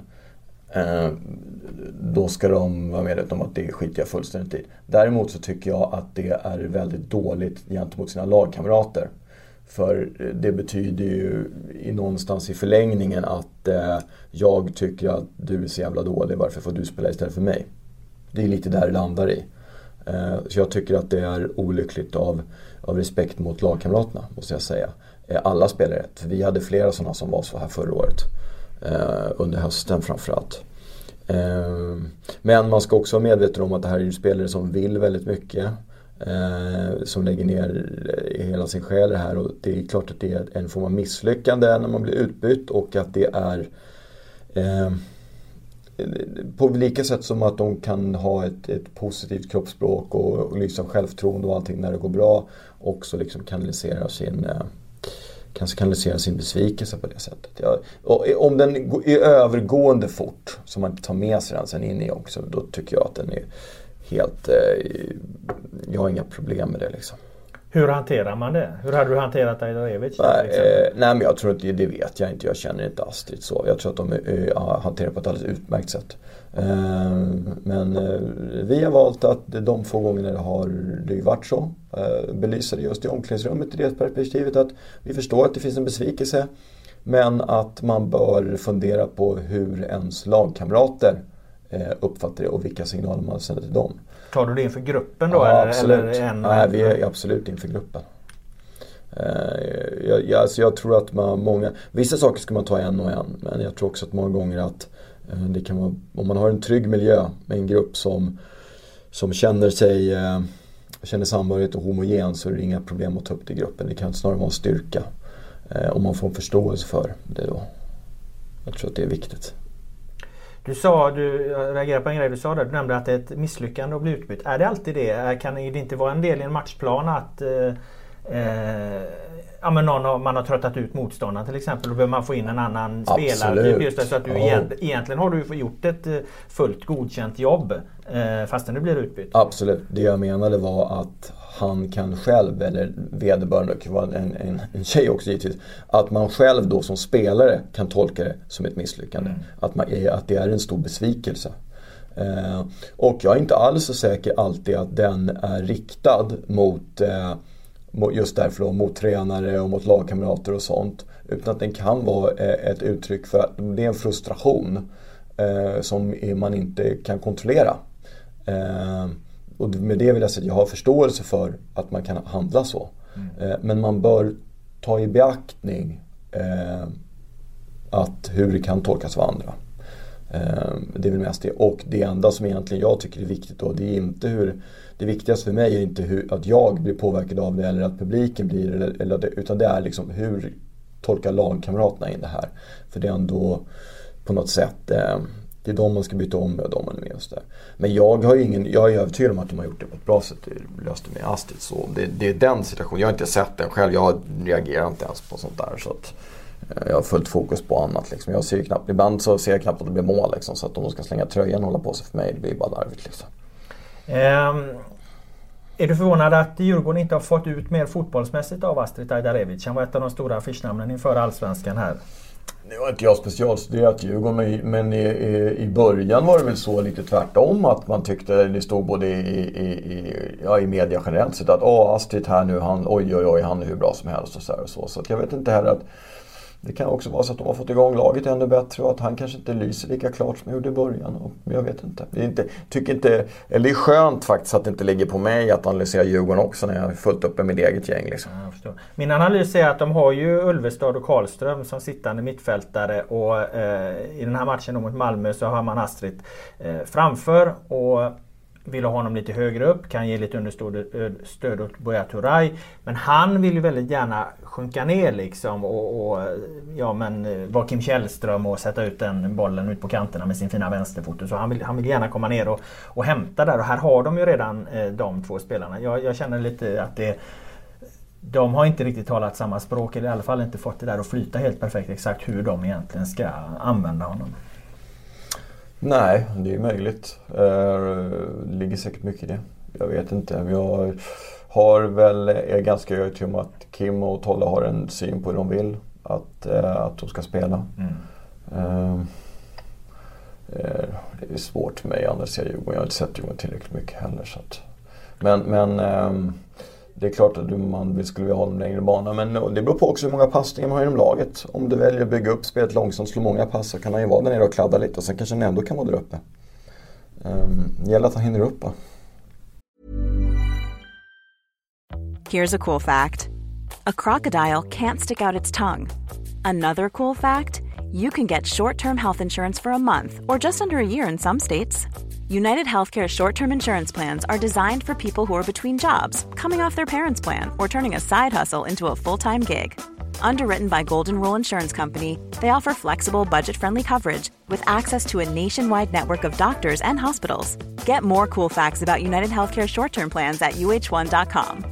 Då ska de vara medvetna om att det skiter jag fullständigt i. Däremot så tycker jag att det är väldigt dåligt gentemot sina lagkamrater. För det betyder ju någonstans i förlängningen att jag tycker att du är så jävla dålig, varför får du spela istället för mig? Det är lite där det landar i. Så jag tycker att det är olyckligt av respekt mot lagkamraterna, måste jag säga. Alla spelar rätt. För vi hade flera sådana som var så här förra året. Under hösten framförallt. Men man ska också vara medveten om att det här är spelare som vill väldigt mycket, som lägger ner hela sin själ det här, och det är klart att det är en form av misslyckande när man blir utbytt, och att det är på lika sätt som att de kan ha ett positivt kroppsspråk och liksom självförtroende och allting när det går bra, också liksom kanalisera sin besvikelse på det sättet. Om den är övergående fort, så man tar med sig den sen in i också, då tycker jag att den är helt... jag har inga problem med det liksom. Hur hanterar man det? Hur hade du hanterat Ajdarevic? Nej, men jag tror att det vet jag inte. Jag känner inte Astrid så. Jag tror att de hanterar på ett alldeles utmärkt sätt. Men vi har valt att de få gånger det har varit så, belysa det just i omklädningsrummet i det perspektivet, att vi förstår att det finns en besvikelse, men att man bör fundera på hur ens lagkamrater uppfattar det och vilka signaler man sänder till dem. Tar du det inför gruppen då? Ja, absolut. Eller Nej, vi är absolut inför gruppen. Jag tror att vissa saker ska man ta en och en, men jag tror också att många gånger att det kan vara, om man har en trygg miljö med en grupp som som känner samhörighet och homogen, så är det inga problem att ta upp det i gruppen. Det kan snarare vara en styrka om man får en förståelse för det då. Jag tror att det är viktigt. Du reagerade på en grej du sa där. Du nämnde att det är ett misslyckande att bli utbytt. Är det alltid det? Kan det inte vara en del i en matchplan att men man har tröttat ut motståndaren till exempel, och behöver man få in en annan spelare. Just det, så att du egentligen har du gjort ett fullt godkänt jobb fastän du blir utbytt. Absolut. Det jag menade var att han kan själv, eller vederbörande, kan vara en tjej också givetvis, att man själv då som spelare kan tolka det som ett misslyckande. Att det är en stor besvikelse. Och jag är inte alls så säker alltid att den är riktad mot just därför då, mot tränare och mot lagkamrater och sånt, utan att den kan vara ett uttryck för att det är en frustration som man inte kan kontrollera. Och med det vill jag säga att jag har förståelse för att man kan handla så. Men man bör ta i beaktning att hur det kan tolkas av andra. Det är väl mest det. Och det enda som egentligen jag tycker är viktigt då, det är inte det viktigaste för mig är inte att jag blir påverkad av det eller att publiken blir utan det är liksom hur tolkar lagkamraterna in det här. För det är ändå på något sätt det är de man ska byta om med och de man är med och så där. Men jag är övertygad om att de har gjort det på ett bra sätt. Det löste med Astrid. Så det är den situationen. Jag har inte sett den själv. Jag reagerar inte ens på sånt där. Så att jag har fullt fokus på annat. Liksom. Ibland så ser jag knappt att det blir mål. Liksom, så att om de ska slänga tröjan och hålla på sig för mig, det blir bara larvigt. Liksom. Är du förvånad att Djurgården inte har fått ut mer fotbollsmässigt av Astrid Ajdarevic? Han var ett av de stora affischnamnen inför allsvenskan här. Nu har inte jag specialstuderat Djurgården, men i början var det väl så lite tvärtom att man tyckte det stod både i media generellt sett att Astrid här nu, han är hur bra som helst och så. Så att jag vet inte heller att det kan också vara så att de har fått igång laget ännu bättre och att han kanske inte lyser lika klart som jag gjorde i början. Och jag vet inte. Det är skönt faktiskt att det inte ligger på mig att analysera Djurgården också när jag är fullt uppe med mitt eget gäng. Liksom. Jag förstår. Min analys är att de har ju Ulvestad och Karlström som sittande mittfältare och i den här matchen mot Malmö så har man Astrid framför och vill ha honom lite högre upp, kan ge lite understöd åt Buya Turay, men han vill ju väldigt gärna sjunka ner liksom och vara Kim Källström och sätta ut den bollen ut på kanterna med sin fina vänsterfot. Så han vill gärna komma ner och hämta där, och här har de ju redan de två spelarna. Jag känner lite att de har inte riktigt talat samma språk, eller i alla fall inte fått det där att flyta helt perfekt exakt hur de egentligen ska använda honom. Nej, det är möjligt. Det ligger säkert mycket i det. Jag vet inte. Jag är ganska övertygad om att Kim och Tolle har en syn på hur de vill att de ska spela. Det är svårt för mig att analysera Djurgården. Jag har inte sett Djurgården tillräckligt mycket heller. Så att. Men det är klart att man skulle vilja ha dem längre bana. Men det beror på också hur många passningar man har inom laget. Om du väljer att bygga upp spelet långsamt, slå många pass, så kan han ju vara där nere och kladda lite. Och sen kanske han ändå kan vara där uppe. Det gäller att han hinner upp. Here's a cool fact. A crocodile can't stick out its tongue. Another cool fact, you can get short-term health insurance for a month or just under a year in some states. United Healthcare short-term insurance plans are designed for people who are between jobs, coming off their parents' plan, or turning a side hustle into a full-time gig. Underwritten by Golden Rule Insurance Company, they offer flexible, budget-friendly coverage with access to a nationwide network of doctors and hospitals. Get more cool facts about United Healthcare short-term plans at uh1.com.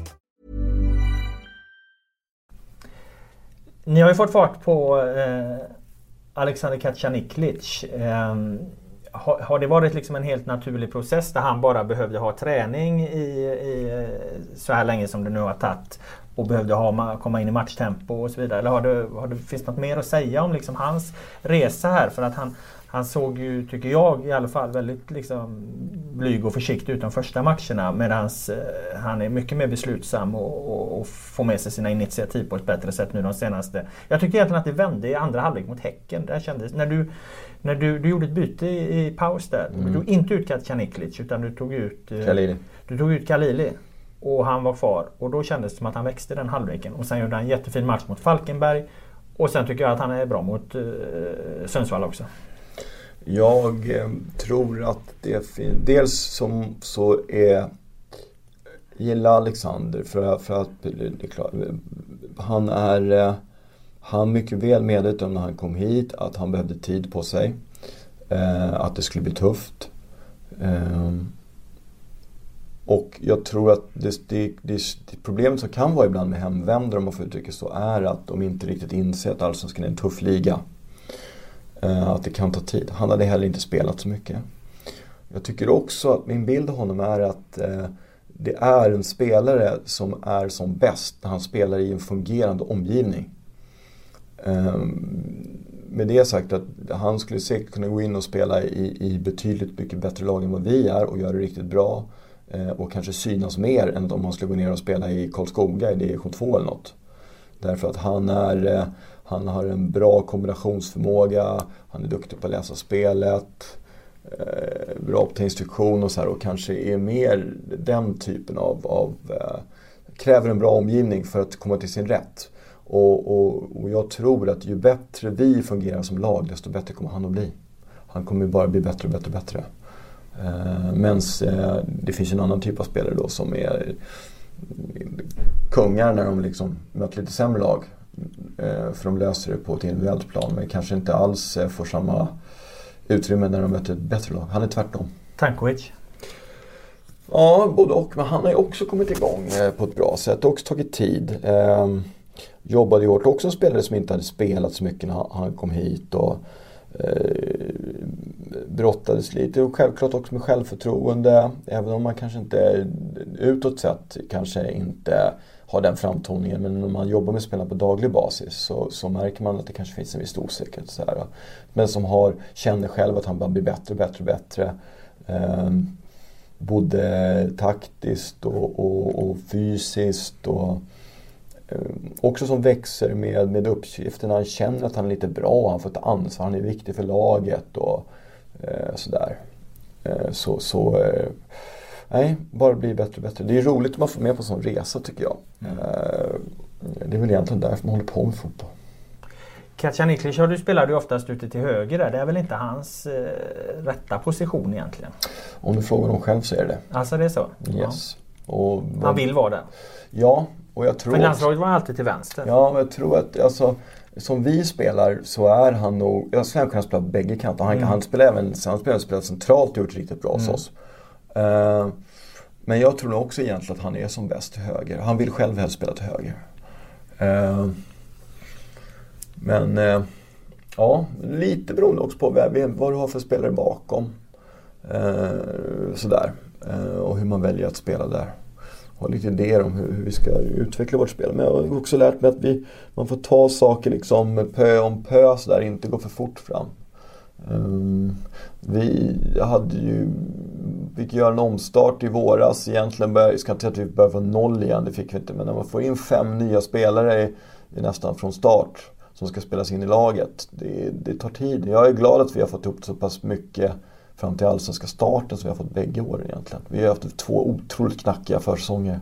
Ni har ju fått fart på Alexander Kacaniklic. Har det varit liksom en helt naturlig process där han bara behövde ha träning i så här länge som det nu har tagit och behövde komma in i matchtempo och så vidare? Eller finns det något mer att säga om liksom hans resa här? För att han såg ju, tycker jag i alla fall, väldigt liksom blyg och försiktig ut de första matcherna, medan han är mycket mer beslutsam och får med sig sina initiativ på ett bättre sätt nu de senaste. Jag tycker egentligen att det vände i andra halvlek mot Häcken. Där kändes, när du gjorde ett byte i paus där, du tog inte ut Kacaniklic utan du tog ut Khalili och han var kvar, och då kändes det som att han växte den halvleken, och sen gjorde han en jättefin match mot Falkenberg, och sen tycker jag att han är bra mot Sundsvall också. Jag tror att det finns, dels som så är gillar Alexander för att det är klart, han mycket väl medveten om när han kom hit att han behövde tid på sig, att det skulle bli tufft, och jag tror att det problemet som kan vara ibland med hemvändare, om man får uttrycka så, är att de inte riktigt inser att Allsvenskan är en tuff liga, att det kan ta tid. Han hade heller inte spelat så mycket. Jag tycker också att min bild av honom är att det är en spelare som är som bäst när han spelar i en fungerande omgivning. Med det sagt att han skulle säkert kunna gå in och spela i betydligt mycket bättre lag än vad vi är och göra det riktigt bra, och kanske synas mer än om han skulle gå ner och spela i Karlskoga i division 2 eller något. Därför att han har en bra kombinationsförmåga, han är duktig på att läsa spelet, bra på instruktion och så här, och kanske är mer den typen av kräver en bra omgivning för att komma till sin rätt. Och jag tror att ju bättre vi fungerar som lag, desto bättre kommer han att bli. Han kommer bara bli bättre och bättre och bättre. Men det finns en annan typ av spelare då som är kungar när de liksom möter lite sämre lag, för de löser det på ett individuellt plan, men kanske inte alls får samma utrymme när de möter ett bättre lag. Han är tvärtom. Tankovic? Ja, både och. Men han har ju också kommit igång på ett bra sätt. Också tagit tid. Jobbade i år också en spelare som inte hade spelat så mycket när han kom hit. Och brottades lite. Och självklart också med självförtroende. Även om man kanske inte utåt sett kanske inte har den framtoningen. Men när man jobbar med spelare på daglig basis så märker man att det kanske finns en viss osäkerhet. Så här. Men som känner själv att han bara blir bättre och bättre och bättre. Både taktiskt och fysiskt. Och också som växer med uppgifterna. Han känner att han är lite bra. Han får ta ansvar. Han är viktig för laget och sådär. Nej, bara bli bättre och bättre. Det är roligt att man får med på en sån resa, tycker jag. Det är väl egentligen därför man håller på med fotboll. Kacaniklic du spelar ju oftast ute till höger där. Det är väl inte hans rätta position egentligen? Om du frågar honom själv så är det. Alltså det är så? Yes. Ja. Och han vill vara där? Ja, och jag tror... Men landslaget var alltid till vänster. Ja, men jag tror att alltså, som vi spelar så är han nog... Jag skulle kunna spela på bägge kanter. Han spelar centralt och gjort riktigt bra hos oss. Men jag tror nog också egentligen att han är som bäst till höger. Han vill själv helst spela till höger. Men ja, lite beroende också på vad du har för spelare bakom. Sådär. Och hur man väljer att spela där. Har lite idéer om hur vi ska utveckla vårt spel. Men jag har också lärt mig att man får ta saker liksom pö om pö så där, inte gå för fort fram. Vi fick göra en omstart i våras. Egentligen ska inte säga att vi börjar från 0 igen, det fick vi inte. Men när man får in 5 nya spelare i nästan från start som ska spelas in i laget, det tar tid. Jag är glad att vi har fått ihop så pass mycket fram till allsvenska starten som vi har fått bägge år egentligen. Vi har haft 2 otroligt knackiga försäsonger.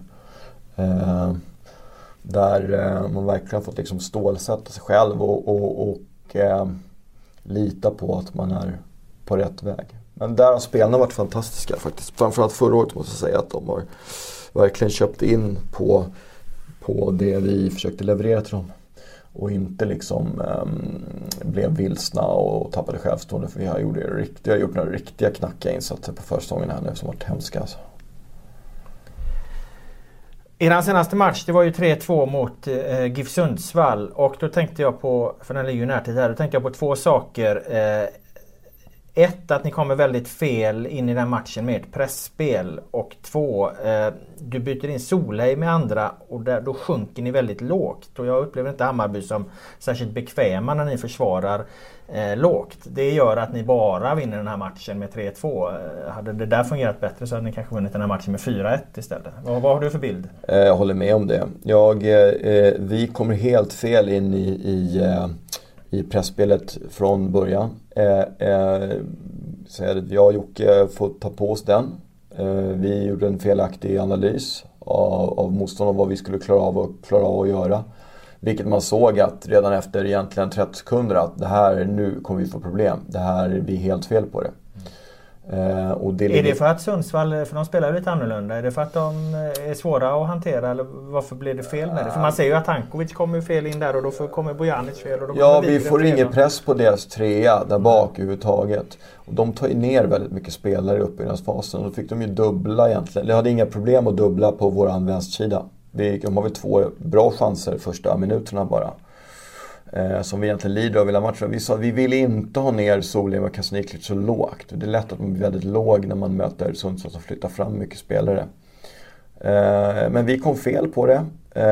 Där man verkligen har fått liksom stålsätta sig själv och lita på att man är på rätt väg. Men där har spelarna varit fantastiska faktiskt. Framförallt förra året måste jag säga att de har verkligen köpt in på det vi försökte leverera till dem. Och inte liksom blev vilsna och tappade självstående, för vi har gjort några riktiga knackiga insatser på försäsongen här nu som varit hemska alltså. Er senaste match, det var ju 3-2 mot GIF Sundsvall, och då tänkte jag på, för den ligger ju närtid här, då tänkte jag på 2 saker. Ett, att ni kommer väldigt fel in i den matchen med ett pressspel, och 2, du byter in Solheim med andra och då sjunker ni väldigt lågt, och jag upplever inte Hammarby som särskilt bekväma när ni försvarar lågt. Det gör att ni bara vinner den här matchen med 3-2. Hade det där fungerat bättre så hade ni kanske vunnit den här matchen med 4-1 istället. Vad har du för bild? Jag håller med om det. Vi kommer helt fel in i pressspelet från början. Så jag och Jocke får ta på oss den. Vi gjorde en felaktig analys av motstånd och vad vi skulle klara av att göra. Vilket man såg att redan efter egentligen 30 sekunder att det här, nu kommer vi få problem. Det här, vi är helt fel på det. Och är det för att Sundsvall, för de spelar lite annorlunda, är det för att de är svåra att hantera eller varför blir det fel med det? För man ser ju att Tankovic kommer fel in där och då kommer Bojanic fel. Och då ja, vi får ingen press på deras trea där bak överhuvudtaget. Och de tar ju ner väldigt mycket spelare i uppbyggnadsfasen. Då fick de ju dubbla egentligen. De hade inga problem att dubbla på våran vänstersida. De har väl 2 bra chanser första minuterna bara. Som vi egentligen lider av hela matchen. Vi sa att vi vill inte ha ner Solheim och Kasaniklic så lågt. Det är lätt att man blir väldigt låg när man möter Sundsvall som flyttar fram mycket spelare. Men vi kom fel på det.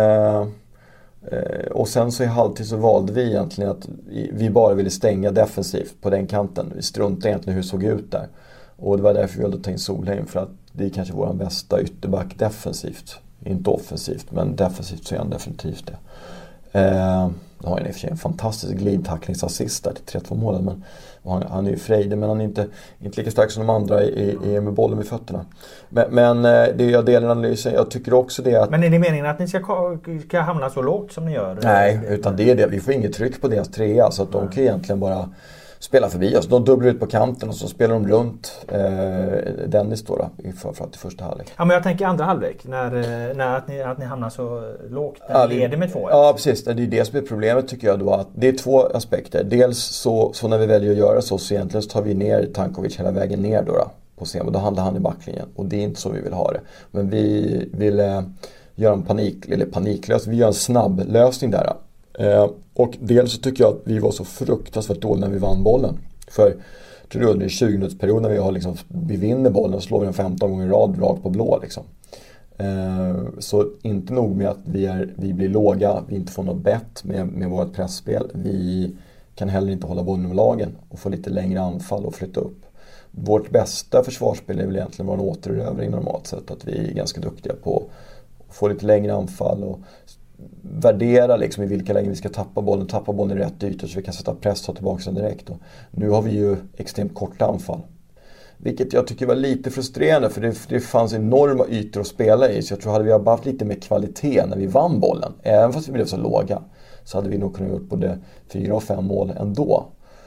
Och sen så i halvtid så valde vi egentligen att vi bara ville stänga defensivt på den kanten. Vi struntade egentligen hur det såg ut där. Och det var därför vi ville ta in Solheim, för att det är kanske vår bästa ytterback defensivt. Inte offensivt, men defensivt så är han definitivt det. Han har i och för sig en fantastisk glidtacklingsassist där till 3-2 målen, men han är ju frejdig, men han är inte lika stark som de andra är med bollen vid fötterna. Men det jag delar analysen, jag tycker också det att... Men är det meningen att ni ska hamna så lågt som ni gör? Nej, utan det är det. Vi får inget tryck på deras trea, så att de kan egentligen bara spela förbi oss. De dubblar ut på kanten och så spelar de runt Dennis då framförallt i första halvlek. Ja, men jag tänker andra halvlek när att ni hamnar så lågt, när ni leder med 2-1. Ja, precis. Det är det som är problemet tycker jag då, att det är 2 aspekter. Dels så när vi väljer att göra så egentligen så tar vi ner Tankovic hela vägen ner då på scen, och då handlar han i backlinjen, och det är inte så vi vill ha det. Men vi vill göra en paniklös. Vi gör en snabb lösning där. Och dels så tycker jag att vi var så fruktansvärt dåliga när vi vann bollen. För tror du, under 20-minutsperiod när vi vinner bollen och slår vi den 15 gånger i rad rakt på blå liksom. Så inte nog med att vi blir låga, vi inte får något bett med vårt pressspel. Vi kan heller inte hålla bollen med lagen och få lite längre anfall och flytta upp. Vårt bästa försvarsspel är väl egentligen vår återerövring normalt sett. Att vi är ganska duktiga på att få lite längre anfall och värdera liksom i vilka lägen vi ska tappa bollen i rätt ytor så vi kan sätta press och ta tillbaka den direkt. Och nu har vi ju extremt korta anfall. Vilket jag tycker var lite frustrerande, för det fanns enorma ytor att spela i. Så jag tror hade vi bara haft lite mer kvalitet när vi vann bollen, även fast vi blev så låga, så hade vi nog kunnat gjort både 4 och 5 mål ändå.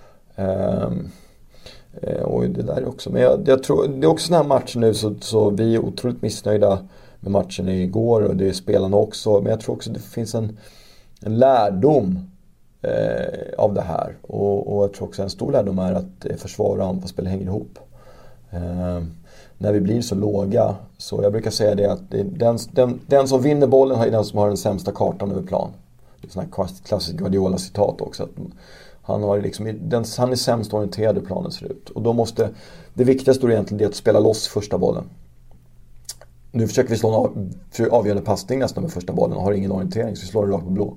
Och det där också. Men jag tror, det är också sån här match nu så vi är otroligt missnöjda med matchen igår, och det är spelarna också. Men jag tror också det finns en lärdom av det här. Och jag tror också en stor lärdom är att försvar och anfallsspel hänger ihop. När vi blir så låga, så jag brukar säga det att den som vinner bollen är den som har den sämsta kartan över plan. Det är ett sånt här klassiskt Guardiola-citat också. Att han är sämst orienterad i planen ser ut. Och då måste, det viktigaste då egentligen är att spela loss första bollen. Nu försöker vi slå en avgörande passning nästan med första bollen och har ingen orientering, så vi slår det rakt på blå.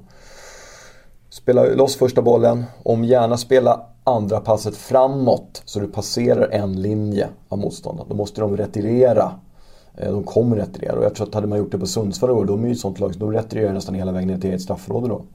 Spela loss första bollen, om gärna spela andra passet framåt så du passerar en linje av motståndaren. Då måste de retirera. De kommer retirera, och jag tror att hade man gjort det på Sundsvall, de är ju ett sånt lag så de retirerar nästan hela vägen ner till ett straffområde då.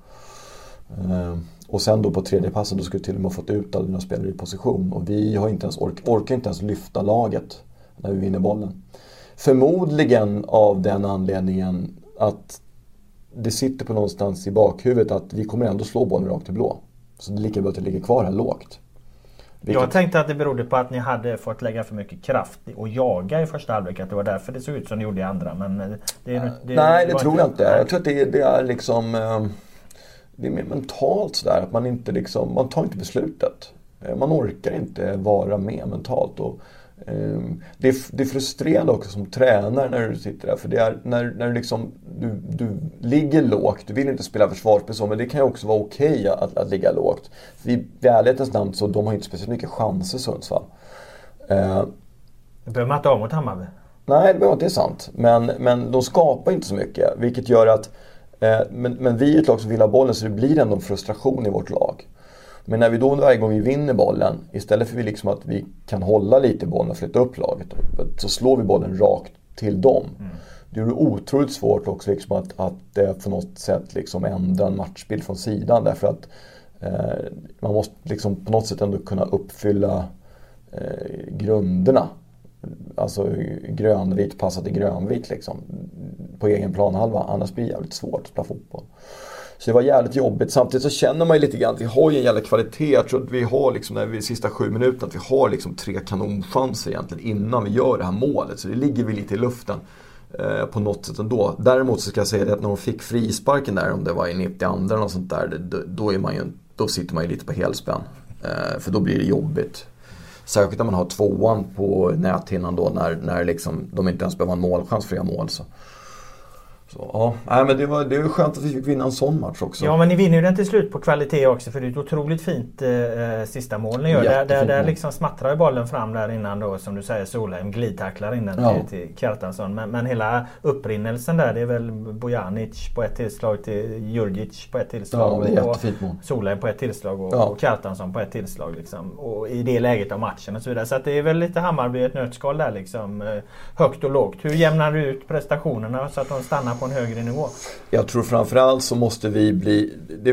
Och sen då på tredje passet då skulle till och med ha fått ut alla dina spelare i position, och vi har inte ens orkar inte ens lyfta laget när vi vinner bollen. Förmodligen av den anledningen att det sitter på någonstans i bakhuvudet att vi kommer ändå slå bollen rakt i blå. Så det är lika bra att det ligger kvar här lågt. Jag tänkte att det berodde på att ni hade fått lägga för mycket kraft och jaga i första halvlek. Att det var därför det såg ut som det gjorde i andra. Men nej, det tror jag inte. Jag tror att det är liksom... Det är mer mentalt sådär. Att man inte liksom... Man tar inte beslutet. Man orkar inte vara med mentalt. Och det är frustrerande också som tränare när du sitter där, för det är när liksom, du ligger lågt, du vill inte spela försvarsspel så, men det kan ju också vara okej att ligga lågt. För i ärlighetens namn så de har inte speciellt mycket chanser Sundsvall. Det behöver man inte ha mot Hammarby. Nej, det behöver inte, det är sant, men de skapar inte så mycket, vilket gör att men vi är ett lag som vill ha bollen, så det blir ändå en frustration i vårt lag. Men när vi då varje gång vi vinner bollen, istället för liksom att vi kan hålla lite i bollen och flytta upp laget, så slår vi bollen rakt till dem. Det är otroligt svårt också liksom att på något sätt liksom ändra en matchbild från sidan, därför att man måste liksom på något sätt ändå kunna uppfylla grunderna. Alltså grönvit passat i grönvit liksom, på egen planhalva, annars blir det jävligt svårt att spela fotboll. Så det var jävligt jobbigt. Samtidigt så känner man ju lite grann att vi har ju en jävla kvalitet. Jag tror att vi har liksom, när vi är sista 7 minuterna, att vi har liksom 3 kanonchanser egentligen innan vi gör det här målet. Så det ligger vi lite i luften på något sätt ändå. Däremot så ska jag säga det att när de fick frisparken där, om det var i 92 och sånt där, då sitter man ju lite på helspänn. För då blir det jobbigt. Särskilt när man har 2:an på näthinnan då, när liksom de inte ens behöver en målchans för att göra mål. Så ja, men det var skönt att vi fick vinna en sån match också. Ja, men ni vinner ju den till slut på kvalitet också, för det är ett otroligt fint sista mål ni gör. Där liksom smattrar ju bollen fram där innan då, som du säger, Solheim glidtacklar in den till Kjartansson. Men hela upprinnelsen där, det är väl Bojanic på ett tillslag till Djurdjic på ett tillslag. Ja, det är jättefint mål. Solheim på ett tillslag och Kjartansson på ett tillslag liksom. Och i det läget av matchen och så vidare. Så att det är väl lite Hammarby ett nötskal där liksom. Högt och lågt. Hur jämnar du ut prestationerna så att de stannar på en högre nivå? Jag tror framförallt så måste vi bli...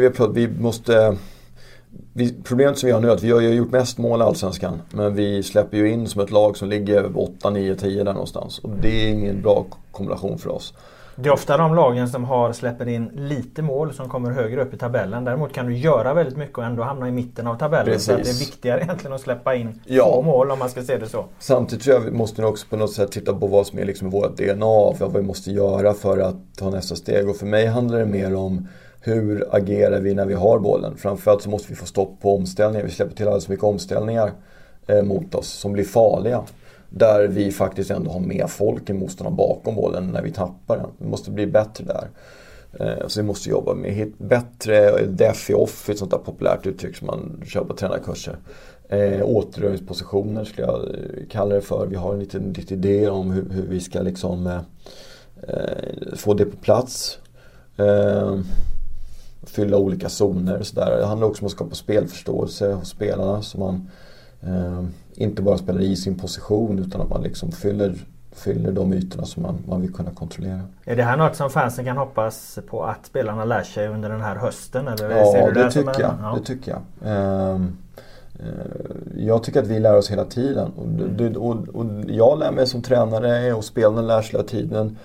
Problemet som vi har nu är att vi har ju gjort mest mål i Allsvenskan, men vi släpper ju in som ett lag som ligger 8, 9, 10 där någonstans. Och det är ingen bra kombination för oss. Det är ofta de lagen som släpper in lite mål som kommer högre upp i tabellen. Däremot kan du göra väldigt mycket och ändå hamna i mitten av tabellen. Precis. Så att det är viktigare egentligen att släppa in få mål, om man ska se det så. Samtidigt tror jag vi måste också på något sätt titta på vad som är liksom vårt DNA, vad vi måste göra för att ta nästa steg. Och för mig handlar det mer om hur agerar vi när vi har bollen. Framförallt så måste vi få stopp på omställningar. Vi släpper till alldeles mycket omställningar mot oss som blir farliga. Där vi faktiskt ändå har mer folk än motståndarna bakom bollen när vi tappar den. Vi måste bli bättre där. Så vi måste jobba med bättre def-off, ett sånt där populärt uttryck som man kör på tränarkurser. Återrörelsepositioner skulle jag kalla det för. Vi har en liten idé om hur vi ska liksom få det på plats. Fylla olika zoner och sådär. Det handlar också om att skapa spelförståelse hos spelarna, så man inte bara spelar i sin position, utan att man liksom fyller de ytorna som man vill kunna kontrollera. Är det här något som fansen kan hoppas på att spelarna lär sig under den här hösten? Eller ja, det tycker jag. Jag tycker att vi lär oss hela tiden. Och jag lär mig som tränare och spelarna lär sig hela tiden.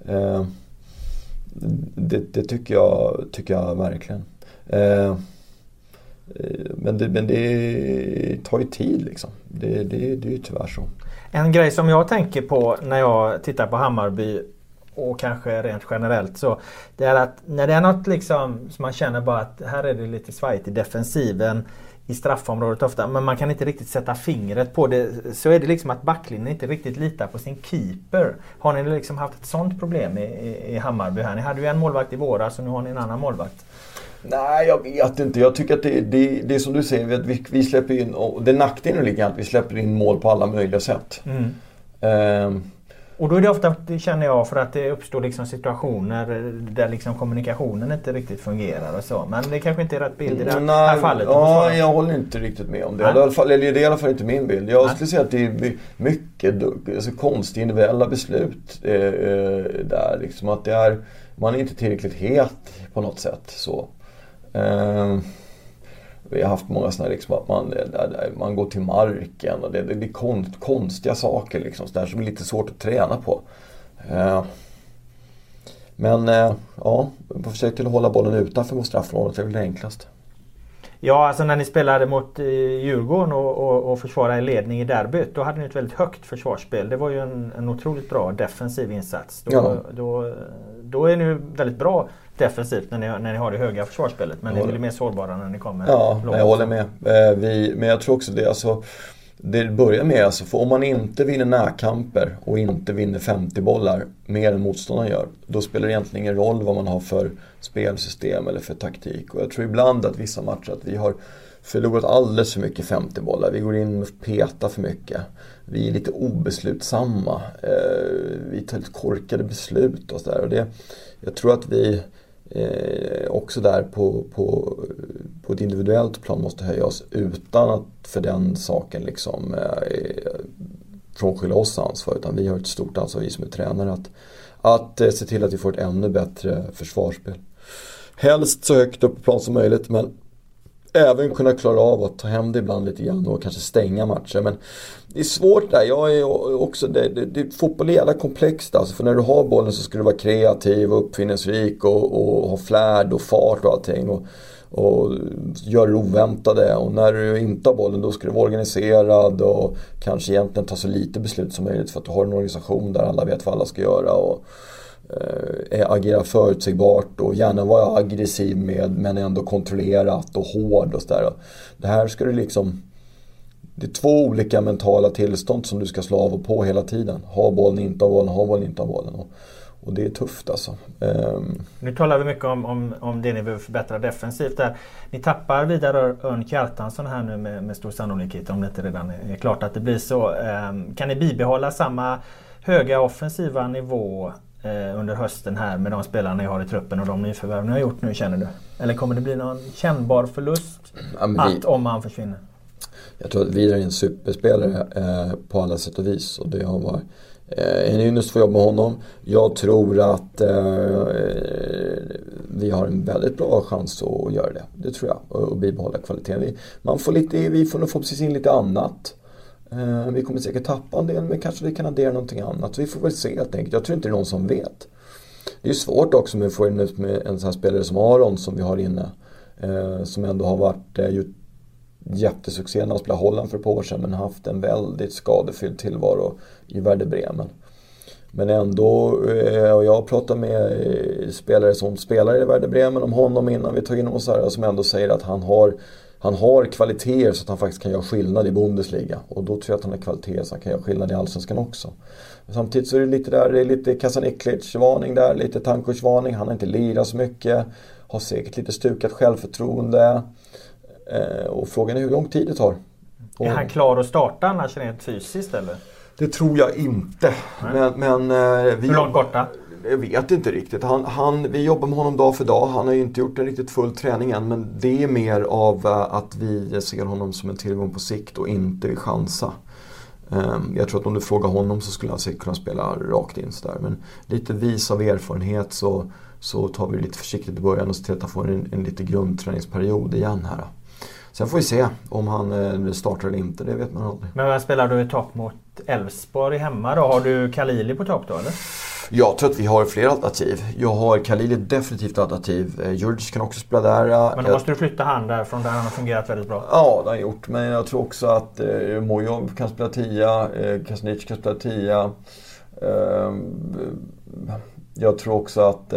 Det tycker jag verkligen. Men det tar ju tid liksom. Det är ju tyvärr så. En grej som jag tänker på när jag tittar på Hammarby och kanske rent generellt, så det är att när det är något liksom som man känner bara att här är det lite svajigt i defensiven, i straffområdet ofta, men man kan inte riktigt sätta fingret på det, så är det liksom att backlinjen inte riktigt litar på sin keeper. Har ni liksom haft ett sånt problem i Hammarby här? Ni hade ju en målvakt i våras och nu har ni en annan målvakt. Nej, jag vet inte. Jag tycker att det är som du säger, att vi släpper in, och det nackdelen ligger att vi släpper in mål på alla möjliga sätt. Och då är det ofta, det känner jag, för att det uppstår liksom situationer där liksom kommunikationen inte riktigt fungerar och så. Men det kanske inte är rätt bild i det här fallet. Ja, jag håller inte riktigt med om det. Det är i alla fall inte min bild. Jag skulle säga att det är mycket konstiga individuella beslut där. Liksom att man är inte tillräckligt het på något sätt. Så. Vi har haft många sådana liksom att man går till marken och det är konstiga saker liksom, så där som är lite svårt att träna på. Men ja, man försöker hålla bollen utanför mot straffområdet, det är väl det enklaste. Ja, alltså när ni spelade mot Djurgården och försvarade ledning i derbyt, då hade ni ett väldigt högt försvarsspel. Det var ju en otroligt bra defensiv insats. Då är ni väldigt bra defensivt när ni har det höga försvarsspelet, men ni blir mer sårbara när ni kommer långt. Jag håller med. Men jag tror också det börjar med, alltså, för om man inte vinner närkamper och inte vinner 50 bollar mer än motståndaren gör, då spelar det egentligen ingen roll vad man har för spelsystem eller för taktik. Och jag tror ibland att vissa matcher att vi har förlorat alldeles för mycket 50 bollar. Vi går in och petar för mycket. Vi är lite obeslutsamma. Vi tar lite korkade beslut och sådär. Och jag tror att vi också där på ett individuellt plan måste höja oss utan att för den saken liksom frånskylla oss ansvar, utan vi har ett stort ansvar, vi som är tränare, att se till att vi får ett ännu bättre försvarsspel. Helst så högt upp på plan som möjligt, men även kunna klara av att ta hem det ibland lite grann och kanske stänga matcher. Men det är svårt där. Jag är också, fotboll är jävla komplext alltså, för när du har bollen så ska du vara kreativ och uppfinningsrik och ha flärd och fart och allting och gör det oväntade. Och när du inte har bollen då ska du vara organiserad och kanske egentligen ta så lite beslut som möjligt för att du har en organisation där alla vet vad alla ska göra och agera förutsägbart och gärna vara aggressiv men ändå kontrollerat och hård och sådär. Det här ska du liksom, det är 2 olika mentala tillstånd som du ska slå av och på hela tiden. Ha bollen, inte ha bollen, ha bollen, inte ha bollen. Och det är tufft alltså. Nu talar vi mycket om det ni behöver förbättra defensivt där. Ni tappar vidare Örn Kjartansson här nu med stor sannolikhet, om det inte redan är klart att det blir så. Kan ni bibehålla samma höga offensiva nivå under hösten här med de spelarna ni har i truppen och de nyförvärv ni har gjort nu, känner du? Eller kommer det bli någon kännbar förlust om han försvinner? Jag tror att Vidar är en superspelare på alla sätt och vis, och det har varit en ynnest för att jobba med honom. Jag tror att vi har en väldigt bra chans att göra det. Det tror jag, och bibehålla kvaliteten. Vi får nog få precis in lite annat. Vi kommer säkert tappa en del, men kanske vi kan addera någonting annat. Vi får väl se helt enkelt. Jag tror inte det är någon som vet. Det är svårt också med att få in med en sån här spelare som Aron som vi har inne. Som ändå har varit jättesuccé när han spelade Holland för ett par år sedan, men haft en väldigt skadefylld tillvaro i Werder Bremen. Men ändå, och jag pratar med spelare som spelar i Werder Bremen om honom innan vi tog in honom, som ändå säger att han har kvaliteter så att han faktiskt kan göra skillnad i Bundesliga. Och då tror jag att han har kvaliteter så han kan göra skillnad i Allsvenskan också. Men samtidigt så är det lite där, det är lite Kasaniklic-varning där, lite Tankovic-varning. Han har inte lirat så mycket, har säkert lite stukat självförtroende. Och frågan är hur lång tid det tar. Är han klar att starta annars rent fysiskt eller? Det tror jag inte. Men hur långt borta? Jag vet inte riktigt. Vi jobbar med honom dag för dag. Han har ju inte gjort en riktigt full träning än. Men det är mer av att vi ser honom som en tillgång på sikt och inte vill chansa. Jag tror att om du frågar honom så skulle han säkert kunna spela rakt in så där. Men lite vis av erfarenhet så tar vi lite försiktigt i början och ser till att han får en lite grundträningsperiod igen här. Sen får vi se om han startar eller inte, det vet man aldrig. Men vem spelar du i topp mot Elfsborg hemma då? Har du Khalili på topp då eller? Jag tror att vi har fler alternativ. Jag har Khalili definitivt alternativ. Djurdjic kan också spela där. Men då måste du flytta han därifrån där han har fungerat väldigt bra. Ja, det har jag gjort. Men jag tror också att Mojov kan spela 10. Kasnic kan spela 10. Jag tror också att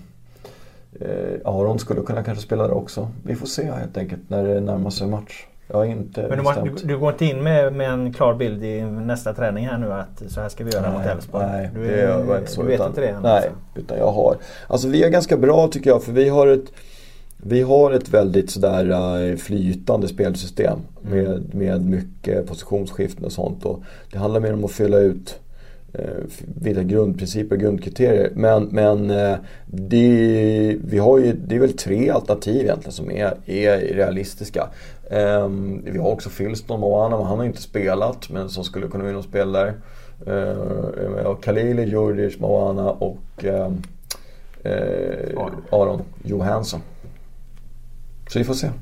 Aron skulle kunna kanske spela där också. Vi får se helt enkelt när det närmar sig match. Jag är inte men du går inte in med en klar bild i nästa träning här nu att så här ska vi göra mot Elfsborg? Nej, du vet inte det än? Nej, alltså. Utan jag har. Alltså vi är ganska bra tycker jag, för vi har ett väldigt sådär flytande spelsystem med mycket positionsskiften och sånt, och det handlar mer om att fylla ut vissa grundprinciper och grundkriterier, men det är väl 3 alternativ egentligen som är realistiska. Vi har också Filston och Moana, men han har inte spelat, men som skulle kunna vinna och spela där. Khalili, Djurdjic, Moana och Aron Johansson. Så vi får se.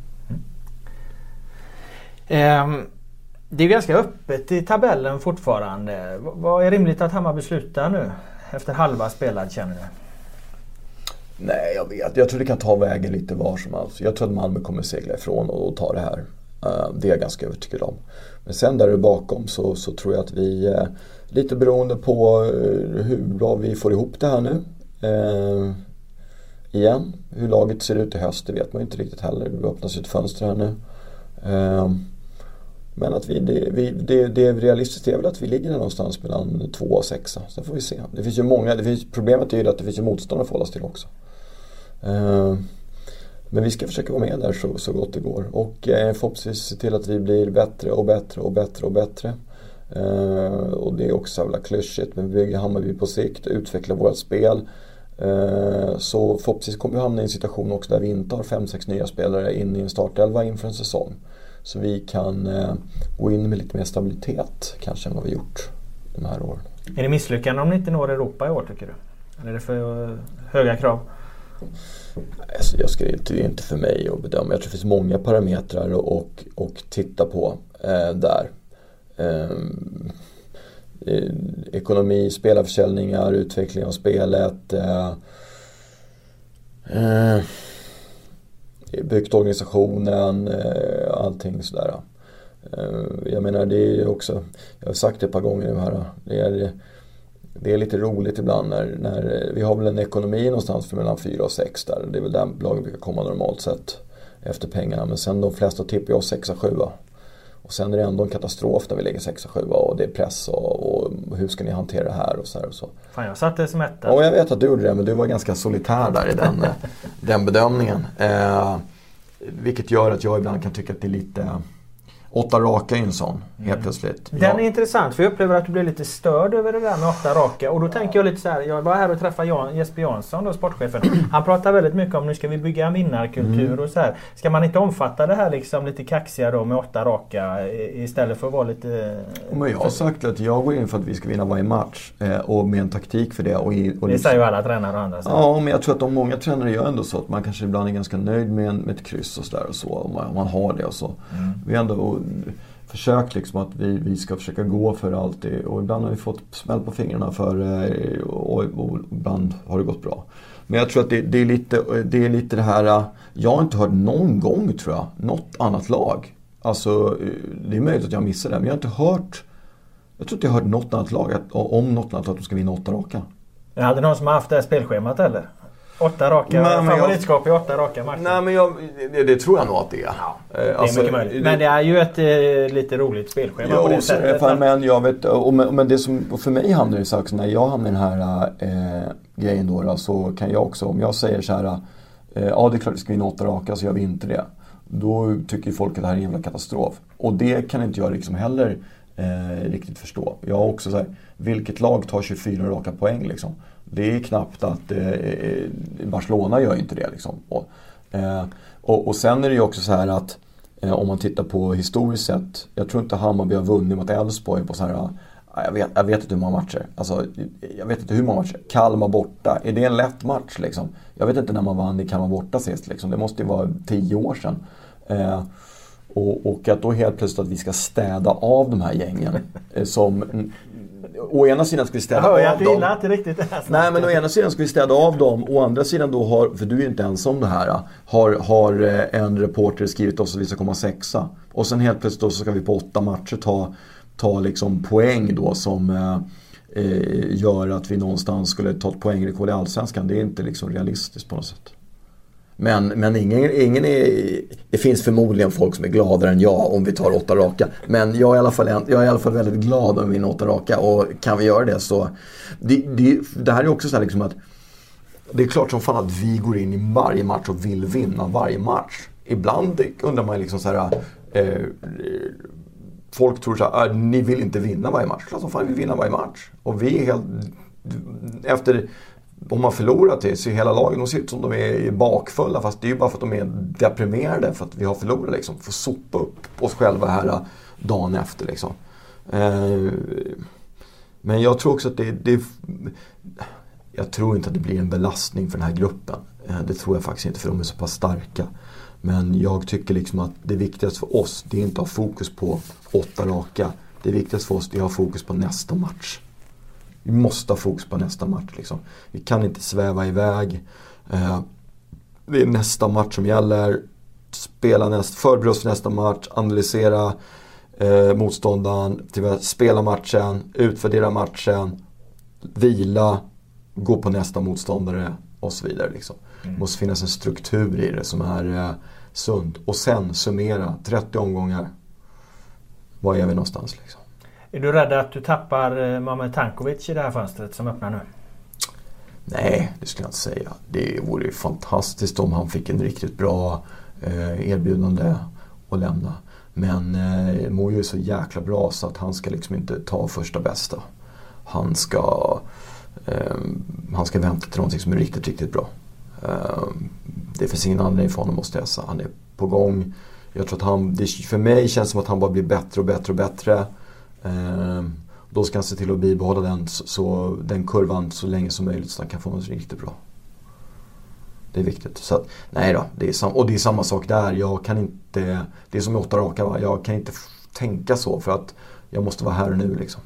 Det är ganska öppet i tabellen fortfarande. Vad är rimligt att Hammarby slutar nu efter halva spelad, känner du? Nej, jag vet. Jag tror det kan ta vägen lite var som helst. Jag tror att Malmö kommer segla ifrån och ta det här. Det är jag ganska övertygad om. Men sen där bakom så tror jag att vi lite beroende på hur bra vi får ihop det här nu. Igen. Hur laget ser ut i höst, det vet man inte riktigt heller. Det öppnas ett fönster här nu. Men att det är realistiskt är väl att vi ligger någonstans mellan 2 och 6. Sen får vi se. Det finns ju problemet är ju att det finns ju motståndare att förhålla till också. Men vi ska försöka vara med där så gott det går. Och förhoppningsvis se till att vi blir bättre och bättre och bättre och bättre. Och det är också jävla klyschigt, men vi bygger Hammarby på sikt och utvecklar vårt spel. Så förhoppningsvis kommer vi hamna i en situation också där vi inte har 5-6 nya spelare in i en startelva inför en säsong. Så vi kan gå in med lite mer stabilitet kanske än vad vi gjort de här åren. Är det misslyckande om ni inte når Europa i år, tycker du? Eller är det för höga krav? Alltså det är inte för mig att bedöma. Jag tror det finns många parametrar och titta på där. Ekonomi, spelarförsäljningar, utveckling av spelet, byggt organisationen, allting sådär. Jag menar det är också, jag har sagt det ett par gånger nu här, det är lite roligt ibland när vi har väl en ekonomi någonstans för mellan 4 och 6 där. Det är väl där lagen brukar komma normalt sett efter pengarna. Men sen de flesta tippar jag 6-7. Och sen är det ändå en katastrof när vi lägger 6-7 och det är press och hur ska ni hantera det här och så här och så. Fan, jag satte det som etta. Ja, jag vet att du gjorde det, men du var ganska solitär där i den bedömningen. Vilket gör att jag ibland kan tycka att det är lite 8 raka i en sån, helt plötsligt. Den är intressant, för jag upplever att du blir lite störd över det där med 8 raka. Och då tänker jag lite så här, jag var här och träffade Jesper Jansson, då, sportchefen. Han pratar väldigt mycket om nu ska vi bygga en vinnarkultur och så här. Ska man inte omfatta det här liksom lite kaxiga då med 8 raka istället för att vara lite... Men jag har sagt att jag går in för att vi ska vinna varje match och med en taktik för det. Och det säger ju alla tränare och andra. Så. Ja, men jag tror att många tränare gör ändå så att man kanske ibland är ganska nöjd med ett kryss och sådär och så. Om man har det och så. Vi ändå försökt liksom att vi ska försöka gå för allt och ibland har vi fått smäll på fingrarna för och ibland har det gått bra. Men jag tror att det är lite det här, jag har inte hört någon gång tror jag något annat lag. Alltså det är möjligt att jag missar det, men jag har inte hört, jag tror inte jag har hört något annat lag om något annat att de ska vinna 8 raka. Jag hade någon som har haft det här spelschemat eller? 8 raka, favoritskap i 8 raka matcher. Nej, men det tror jag nog att det är. Ja, det är mycket möjligt. Men det är ju ett lite roligt spelschema på det sättet. Men jag vet, men det som för mig hamnar i saker, när jag hamnar i den här grejen då, så kan jag också, om jag säger så här, ja det är klart vi ska vinna 8 raka, så gör vi inte det. Då tycker folk att det här är en jävla katastrof. Och det kan inte jag liksom heller riktigt förstå. Jag har också så här, vilket lag tar 24 raka poäng liksom? Det är knappt att Barcelona gör inte det liksom. Och sen är det ju också så här att om man tittar på historiskt sett, jag tror inte Hammarby har vunnit mot Elfsborg på så här, jag vet inte hur många matcher. Alltså, jag vet inte hur många matcher. Kalmar borta, är det en lätt match liksom? Jag vet inte när man vann i Kalmar borta sist liksom. Det måste ju vara 10 år sedan. Och att då helt plötsligt att vi ska städa av de här gängen som... Å ena sidan ska vi städa av dem. Inte riktigt det här. Nej, men å ena sidan ska vi städa av dem. Å andra sidan då har, för du är ju inte ensam om det här, har en reporter skrivit oss att vi ska komma 6:a. Och sen helt plötsligt då så ska vi på 8 matcher ta liksom poäng då som gör att vi någonstans skulle ta ett poängrekord i Allsvenskan. Det är inte liksom realistiskt på något sätt. Men ingen är, det finns förmodligen folk som är gladare än jag om vi tar 8 raka. Men jag är i alla fall väldigt glad om vi vinner 8 raka. Och kan vi göra det så... Det här är också så här liksom att... Det är klart som fan att vi går in i varje match och vill vinna varje match. Ibland undrar man liksom så här... folk tror så här, ni vill inte vinna varje match. Klart som fan vi vinner varje match. Och vi är helt... Efter... Om man förlorar till så är hela lagen, de ser ut som de är bakfulla, fast det är ju bara för att de är deprimerade för att vi har förlorat liksom. För att sopa upp oss själva här dagen efter liksom. Men jag tror också att jag tror inte att det blir en belastning för den här gruppen. Det tror jag faktiskt inte, för de är så pass starka. Men jag tycker liksom att det viktigaste för oss, det är inte att ha fokus på 8 raka. Det viktigaste för oss, det är att ha fokus på nästa match. Vi måste ha fokus på nästa match liksom. Vi kan inte sväva iväg. Det är nästa match som gäller. Förbereda oss för nästa match. Analysera motståndaren. Spela matchen. Utvärdera matchen. Vila. Gå på nästa motståndare. Och så vidare liksom. Det måste finnas en struktur i det som är sund. Och sen summera 30 omgångar. Var är vi någonstans liksom? Är du rädd att du tappar Mamed Tankovic i det här fönstret som öppnar nu? Nej, det skulle jag inte säga. Det vore ju fantastiskt om han fick en riktigt bra erbjudande att lämna. Men Mojo är så jäkla bra så att han ska liksom inte ta första bästa. Han ska vänta till någonting som är riktigt, riktigt bra. Det finns ingen anledning för honom att stressa. Han är på gång. Jag tror att för mig känns det som att han bara blir bättre och bättre och bättre. Då ska han se till att bibehålla den kurvan så länge som möjligt så han kan få något riktigt bra. Det är viktigt. Så att, nej då, det är samma sak där. Jag kan inte, det är som 8 raka, va? Jag kan inte tänka så för att jag måste vara här nu liksom.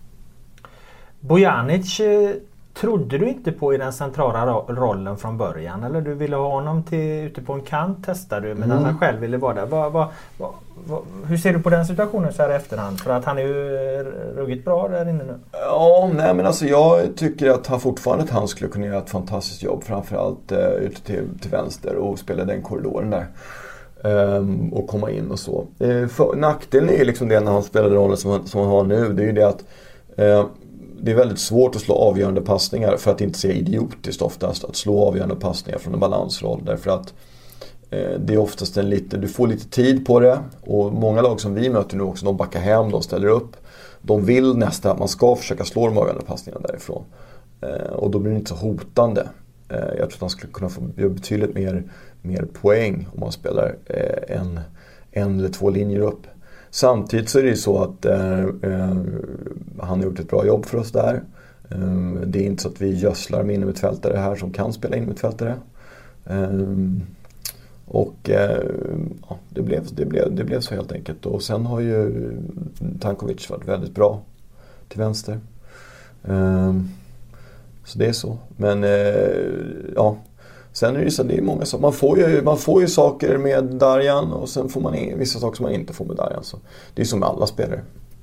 Bojanic trodde du inte på i den centrala rollen från början, eller du ville ha honom ute på en kant, testade du, men han själv ville vara där. Hur ser du på den situationen så här i efterhand? För att han är ju ruggigt bra där inne nu. Ja, nej men alltså jag tycker att han skulle kunna göra ett fantastiskt jobb, framförallt ute till vänster och spela den korridoren där. Och komma in och så. Nackdelen är liksom det när han spelar rollen som han har nu, det är ju det att det är väldigt svårt att slå avgörande passningar, för att inte säga idiotiskt oftast, att slå avgörande passningar från en balansroll, därför att det är oftast du får lite tid på det, och många lag som vi möter nu också, de backar hem, de ställer upp, de vill nästan att man ska försöka slå de avgörande passningarna därifrån, och då blir det inte så hotande. Jag tror att han skulle kunna få betydligt mer poäng om man spelar en eller 2 linjer upp. Samtidigt så är det ju så att han har gjort ett bra jobb för oss där. Det är inte så att vi gödslar med innermittfältare här som kan spela innermittfältare. Det blev så helt enkelt. Och sen har ju Tankovic varit väldigt bra till vänster. Så det är så. Men ja, sen är det ju så, det är många saker. Man får ju saker med Darjan, och sen får man vissa saker som man inte får med Darjan. Så det är som med alla spelare.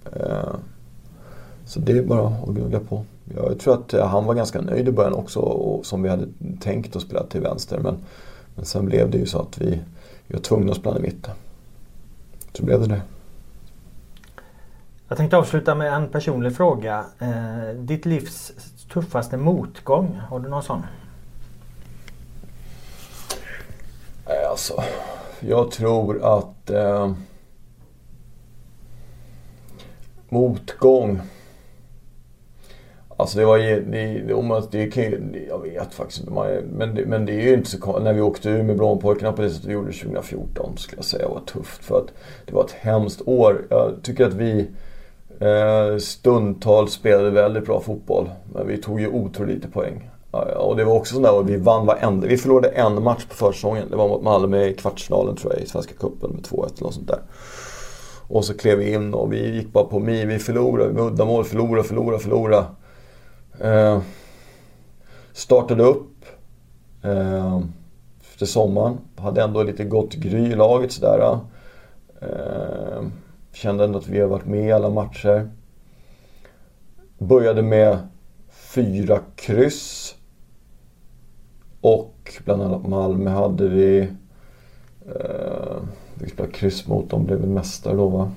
Så det är bara att gnugga på. Jag tror att han var ganska nöjd i början också, och som vi hade tänkt att spela till vänster. Men sen blev det ju så att vi var tvungna att spela i mitten. Så blev det. Jag tänkte avsluta med en personlig fråga. Ditt livs tuffaste motgång, har du någon sån? Alltså, jag tror att motgång, alltså jag vet faktiskt inte, men det är ju inte så, när vi åkte ur med Blåpojkarna på det sättet vi gjorde 2014, skulle jag säga var tufft, för att det var ett hemskt år. Jag tycker att vi stundtals spelade väldigt bra fotboll, men vi tog ju otroligt lite poäng. Och det var också sådär, och vi förlorade en match på försäsongen. Det var mot Malmö i kvartsfinalen, tror jag, i Svenska cupen med 2-1 eller något sånt där. Och så klev vi in och vi gick bara på vi förlorade, med uddamål, förlora. Startade upp efter sommaren, hade ändå lite gott gry i laget sådär. Kände ändå att vi har varit med i alla matcher. Började med 4 kryss. Och bland annat Malmö hade vi spelade kryss mot, de blev mästare då, va?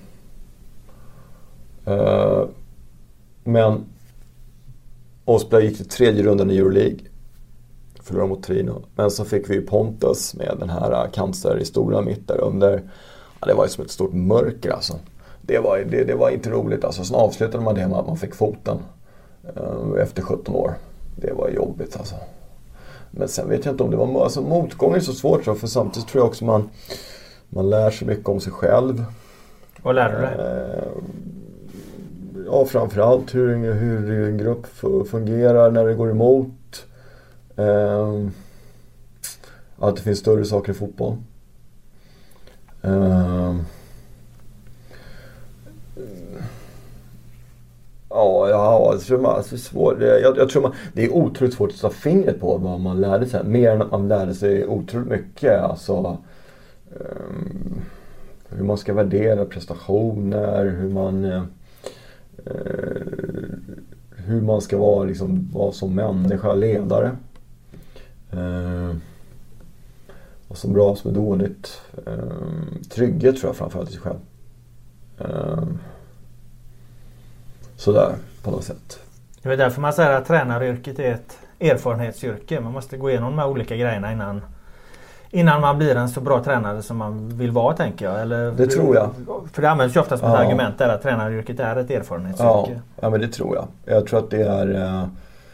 Men Osberg gick till 3:e rundan i Euroleague, förlorade mot Trino. Men så fick vi Pontus med den här cancer i stora mitt där under. Ja, det var ju som ett stort mörker alltså. Det var inte roligt alltså. Sen avslutade man det med att man fick foten efter 17 år. Det var jobbigt alltså. Men sen vet jag inte om det var, alltså motgången är så svårt, för samtidigt tror jag också man lär sig mycket om sig själv. Vad lär du dig? Ja, framförallt hur en grupp fungerar när det går emot. Att det finns större saker i fotboll. Jag tror det är otroligt svårt att ta fingret på vad man lärde sig. Mer än att man lärde sig otroligt mycket. Alltså, hur man ska värdera prestationer, hur man ska vara som människa, ledare. Vad som är bra, som är dåligt. Trygghet tror jag framförallt i sig själv. Sådär på något sätt. Det är därför man säger att tränaryrket är ett erfarenhetsyrke. Man måste gå igenom de här olika grejerna innan man blir en så bra tränare som man vill vara, tänker jag. Eller, det tror jag. För det används ju ofta som ett argument där att tränaryrket är ett erfarenhetsyrke. Ja, men det tror jag. Jag tror att det är...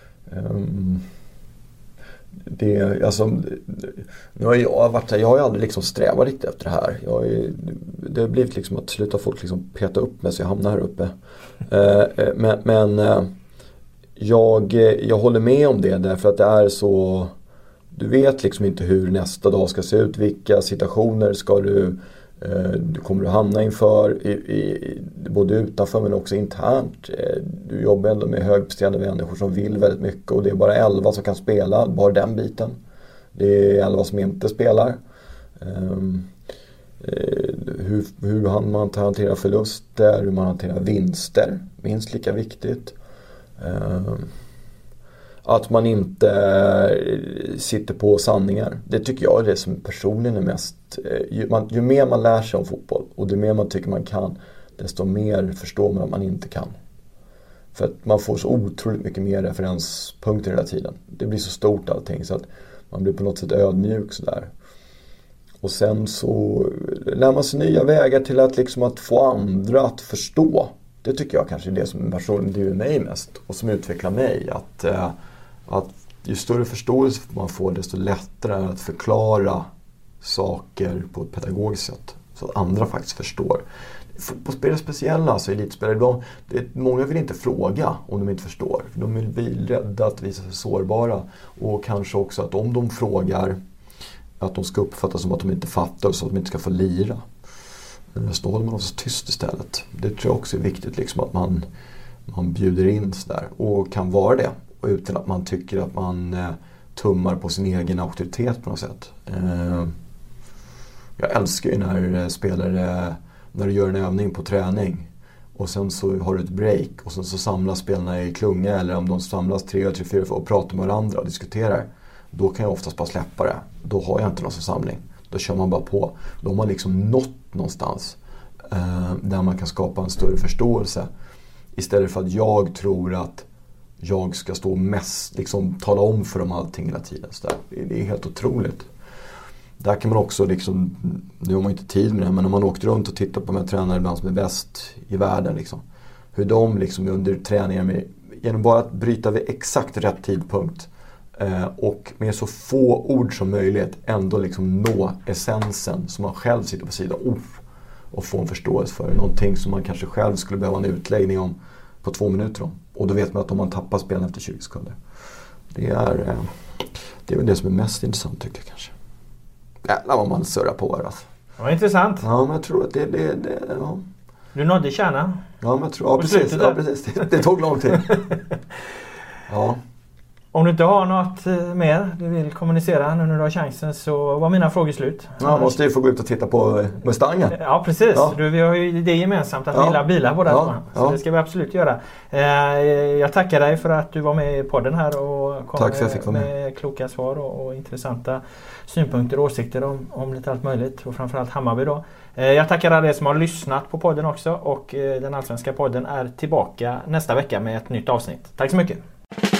nu har jag varit här, jag har ju aldrig liksom strävat riktigt efter det här. Det har blivit liksom att sluta folk liksom peta upp mig så jag hamnar här uppe. Men jag håller med om det, därför att det är så Du vet liksom inte hur nästa dag ska se ut. Vilka situationer ska du kommer du hamna inför både utanför men också internt. Du jobbar ändå med högpresterande människor som vill väldigt mycket och det är bara 11 som kan spela, bara den biten. Det är 11 som inte spelar. Hur man hanterar förluster, hur man hanterar vinster, minst lika viktigt. Att man inte sitter på sanningar. Det tycker jag är det som personligen är mest... Ju mer man lär sig om fotboll och ju mer man tycker man kan, desto mer förstår man att man inte kan. För att man får så otroligt mycket mer referenspunkter hela tiden. Det blir så stort allting så att man blir på något sätt ödmjuk sådär. Och sen så lär man sig nya vägar till att, liksom att få andra att förstå. Det tycker jag kanske är det som personligen driver mig mest och som utvecklar mig. Att ju större förståelse man får, desto lättare är att förklara saker på ett pedagogiskt sätt. Så att andra faktiskt förstår. Fotbollsspelare speciella, alltså elitspelare, många vill inte fråga om de inte förstår. De vill rädda att visa sig sårbara. Och kanske också att om de frågar, att de ska uppfattas som att de inte fattar så att de inte ska få lira. Så håller man också tyst istället. Det tror jag också är viktigt, liksom, att man bjuder in sådär och kan vara det. Utan att man tycker att man tummar på sin egen auktoritet på något sätt. Jag älskar ju när spelare, när du gör en övning på träning och sen så har du ett break och sen så samlas spelarna i klunga eller om de samlas 3, 4 och pratar med varandra och diskuterar. Då kan jag oftast bara släppa det. Då har jag inte någon samling. Då kör man bara på. Då har man liksom nått någonstans där man kan skapa en större förståelse. Istället för att jag tror att jag ska stå mest, liksom tala om för dem allting hela tiden. Så det är helt otroligt. Där kan man också, liksom, nu har man inte tid med det, men om man åkt runt och tittat på med tränare ibland som är bäst i världen. Liksom, hur de liksom under träningar, genom bara att bryta vid exakt rätt tidpunkt och med så få ord som möjligt ändå liksom nå essensen som man själv sitter på sidan och få en förståelse för. Någonting som man kanske själv skulle behöva en utläggning om på 2 minuter om. Och då vet man att om man tappar spelen efter 20 sekunder. Det är väl det som är mest intressant, tycker jag kanske. Jävlar vad man surrar på det. Alltså. Det var intressant. Ja, men jag tror att det ja. Du nådde kärnan. Ja, men jag tror, precis. Det tog lång tid. Ja. Om du inte har något mer du vill kommunicera nu när du har chansen, så var mina frågor slut. Ja, måste ju få gå ut och titta på Mustangen. Ja, precis. Ja. Vi har ju det gemensamt att vi gillar bilar båda två. Så det ska vi absolut göra. Jag tackar dig för att du var med i podden här och kom med kloka svar och intressanta synpunkter och åsikter om lite allt möjligt. Och framförallt Hammarby då. Jag tackar alla er som har lyssnat på podden också. Och den allsvenska podden är tillbaka nästa vecka med ett nytt avsnitt. Tack så mycket!